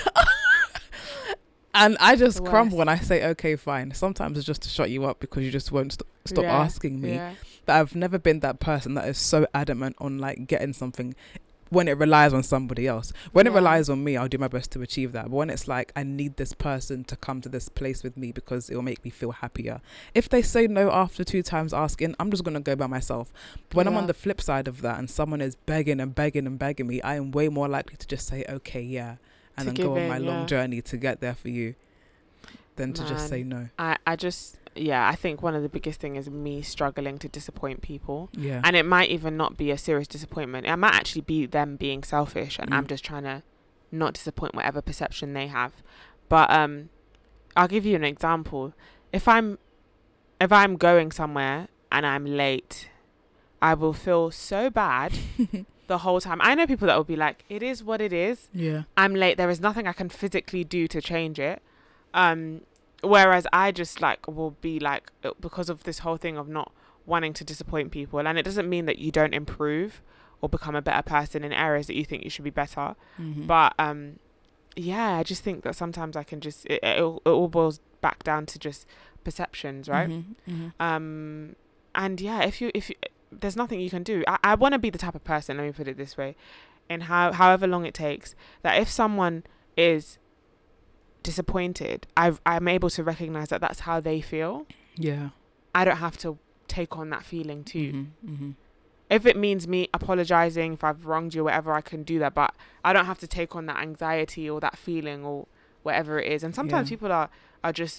And I just The crumble worst. when I say, okay, fine. Sometimes it's just to shut you up because you just won't st- stop Yeah, asking me. Yeah. But I've never been that person that is so adamant on like getting something when it relies on somebody else. When it Yeah. relies on me, I'll do my best to achieve that. But when it's like, I need this person to come to this place with me because it will make me feel happier. If they say no after two times asking, I'm just going to go by myself. But when I'm Yeah. on the flip side of that and someone is begging and begging and begging me, I am way more likely to just say, okay, yeah. And To then give go on in, my long yeah. journey to get there for you than to just say no. I, I just, yeah, I think one of the biggest thing is me struggling to disappoint people. Yeah. And it might even not be a serious disappointment. It might actually be them being selfish and Mm. I'm just trying to not disappoint whatever perception they have. But um, I'll give you an example. If I'm, if I'm going somewhere and I'm late, I will feel so bad the whole time. I know people that will be like, it is what it is. Yeah. I'm late. There is nothing I can physically do to change it. Um, whereas I just like will be like, uh, because of this whole thing of not wanting to disappoint people. And it doesn't mean that you don't improve or become a better person in areas that you think you should be better. Mm-hmm. But um, yeah, I just think that sometimes I can just, it, it, all- it all boils back down to just perceptions, right? Mm-hmm. Mm-hmm. Um, and yeah, if you, if you, there's nothing you can do. I, I want to be the type of person, let me put it this way, in how, however long it takes, that if someone is disappointed, I've, I'm able to recognize that that's how they feel. Yeah. I don't have to take on that feeling too. Mm-hmm. Mm-hmm. If it means me apologizing, if I've wronged you, whatever, I can do that. But I don't have to take on that anxiety or that feeling or whatever it is. And sometimes Yeah. people are, are just,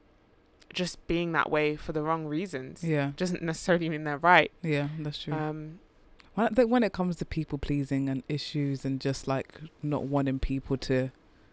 just being that way for the wrong reasons. Yeah. Doesn't necessarily mean they're right. Yeah, that's true. Um, When I think when it comes to people pleasing and issues and just like not wanting people to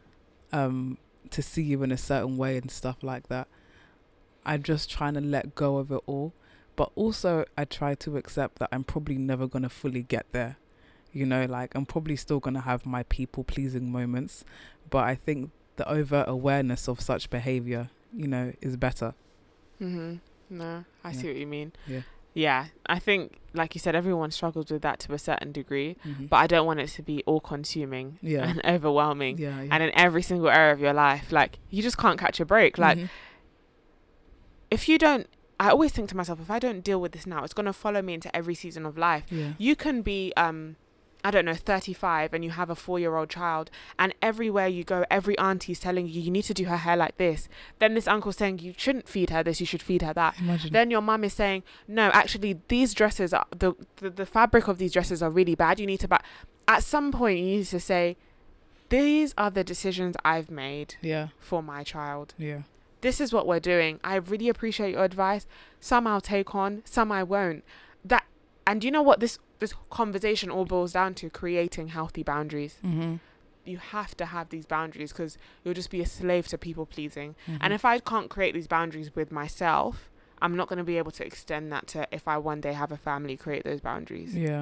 um to see you in a certain way and stuff like that, I'm just trying to let go of it all. But also I try to accept that I'm probably never going to fully get there. You know, like I'm probably still going to have my people pleasing moments, but I think the overt awareness of such behavior, you know, is better. mm-hmm. No, I Yeah. see what you mean. Yeah. Yeah, I think, like you said, everyone struggles with that to a certain degree, Mm-hmm. but I don't want it to be all-consuming Yeah. and overwhelming. Yeah, yeah. And in every single area of your life, like, you just can't catch a break. Like, Mhm. if you don't, I always think to myself, if I don't deal with this now, it's going to follow me into every season of life. Yeah. You can be, um, I don't know, thirty-five and you have a four-year-old child, and everywhere you go, every auntie's telling you, you need to do her hair like this. Then this uncle's saying, you shouldn't feed her this, you should feed her that. Imagine. Then your mum is saying, no, actually, these dresses, are the, the, the fabric of these dresses are really bad. You need to buy. At some point, you need to say, these are the decisions I've made Yeah. for my child. Yeah. This is what we're doing. I really appreciate your advice. Some I'll take on, some I won't. That, and you know what this this conversation all boils down to? Creating healthy boundaries. Mm-hmm. You have to have these boundaries because you'll just be a slave to people pleasing. Mm-hmm. And if I can't create these boundaries with myself, I'm not going to be able to extend that to, if I one day have a family, create those boundaries. Yeah.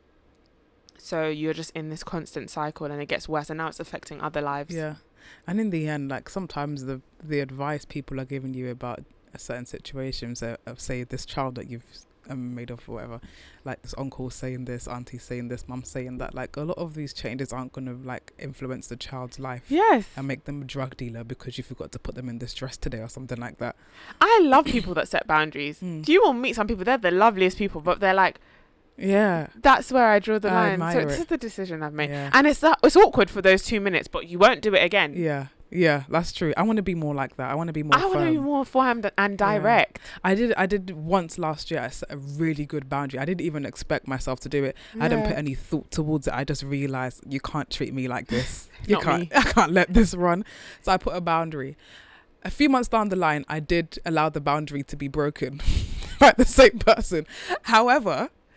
So you're just in this constant cycle and it gets worse, and now it's affecting other lives. Yeah. And in the end, like sometimes the the advice people are giving you about a certain situation, so uh, say this child that you've um, made of or whatever, like this uncle saying this, auntie saying this, mum saying that, like a lot of these changes aren't going to like influence the child's life Yes. and make them a drug dealer because you forgot to put them in this dress today or something like that. I love people that set boundaries. Mm. You will meet some people, they're the loveliest people, but they're like, Yeah. that's where I draw the I line. So admire this it. is the decision I've made. Yeah. And it's that, it's awkward for those two minutes, but you won't do it again. Yeah. Yeah, that's true. I want to be more like that. I want to be more I want to firm. be more forehand and Yeah. direct. I did I did once last year. I set a really good boundary. I didn't even expect myself to do it. I didn't Yeah. put any thought towards it. I just realized you can't treat me like this. You Not can't me. I can't let this run. So I put a boundary. A few months down the line, I did allow the boundary to be broken by the same person. However,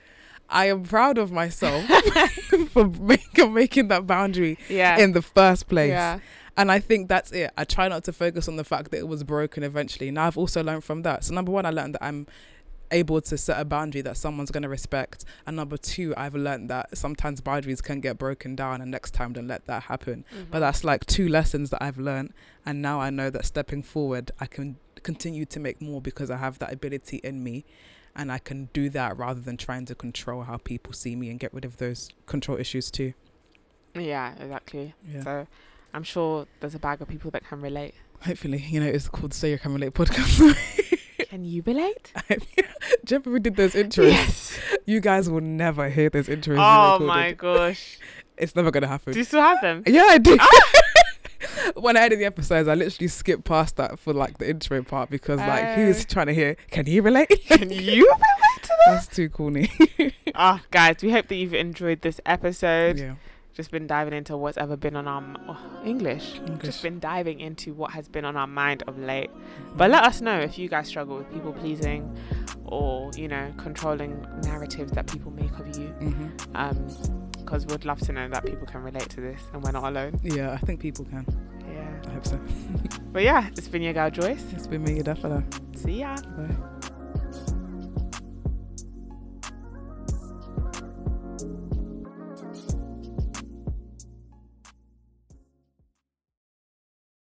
I am proud of myself for make, making that boundary Yeah. in the first place. Yeah. And I think that's it. I try not to focus on the fact that it was broken eventually. Now I've also learned from that. So number one, I learned that I'm able to set a boundary that someone's going to respect. And number two, I've learned that sometimes boundaries can get broken down, and next time don't let that happen. Mm-hmm. But that's like two lessons that I've learned. And now I know that stepping forward, I can continue to make more because I have that ability in me. And I can do that rather than trying to control how people see me and get rid of those control issues too. Yeah, exactly. Yeah. So I'm sure there's a bag of people that can relate. Hopefully, you know, it's called Say You Can Relate podcast. Can you relate? Do you remember we did those intros? Yes. You guys will never hear those intros. we Oh recorded. my gosh. It's never going to happen. Do you still have them? Yeah, I do. When I edited the episodes, I literally skipped past that for like the intro part because like Uh, who's trying to hear, can you relate? Can you relate to that? That's too corny. Oh, guys, we hope that you've enjoyed this episode. Yeah. Just been diving into what's ever been on our m- oh, English. English. Just been diving into what has been on our mind of late. But let us know if you guys struggle with people pleasing or, you know, controlling narratives that people make of you. Mm-hmm. Um, because we'd love to know that people can relate to this and we're not alone. Yeah, I think people can. Yeah. I hope so. But yeah, it's been your girl Joyce. It's been me, Adafala. See ya. Bye.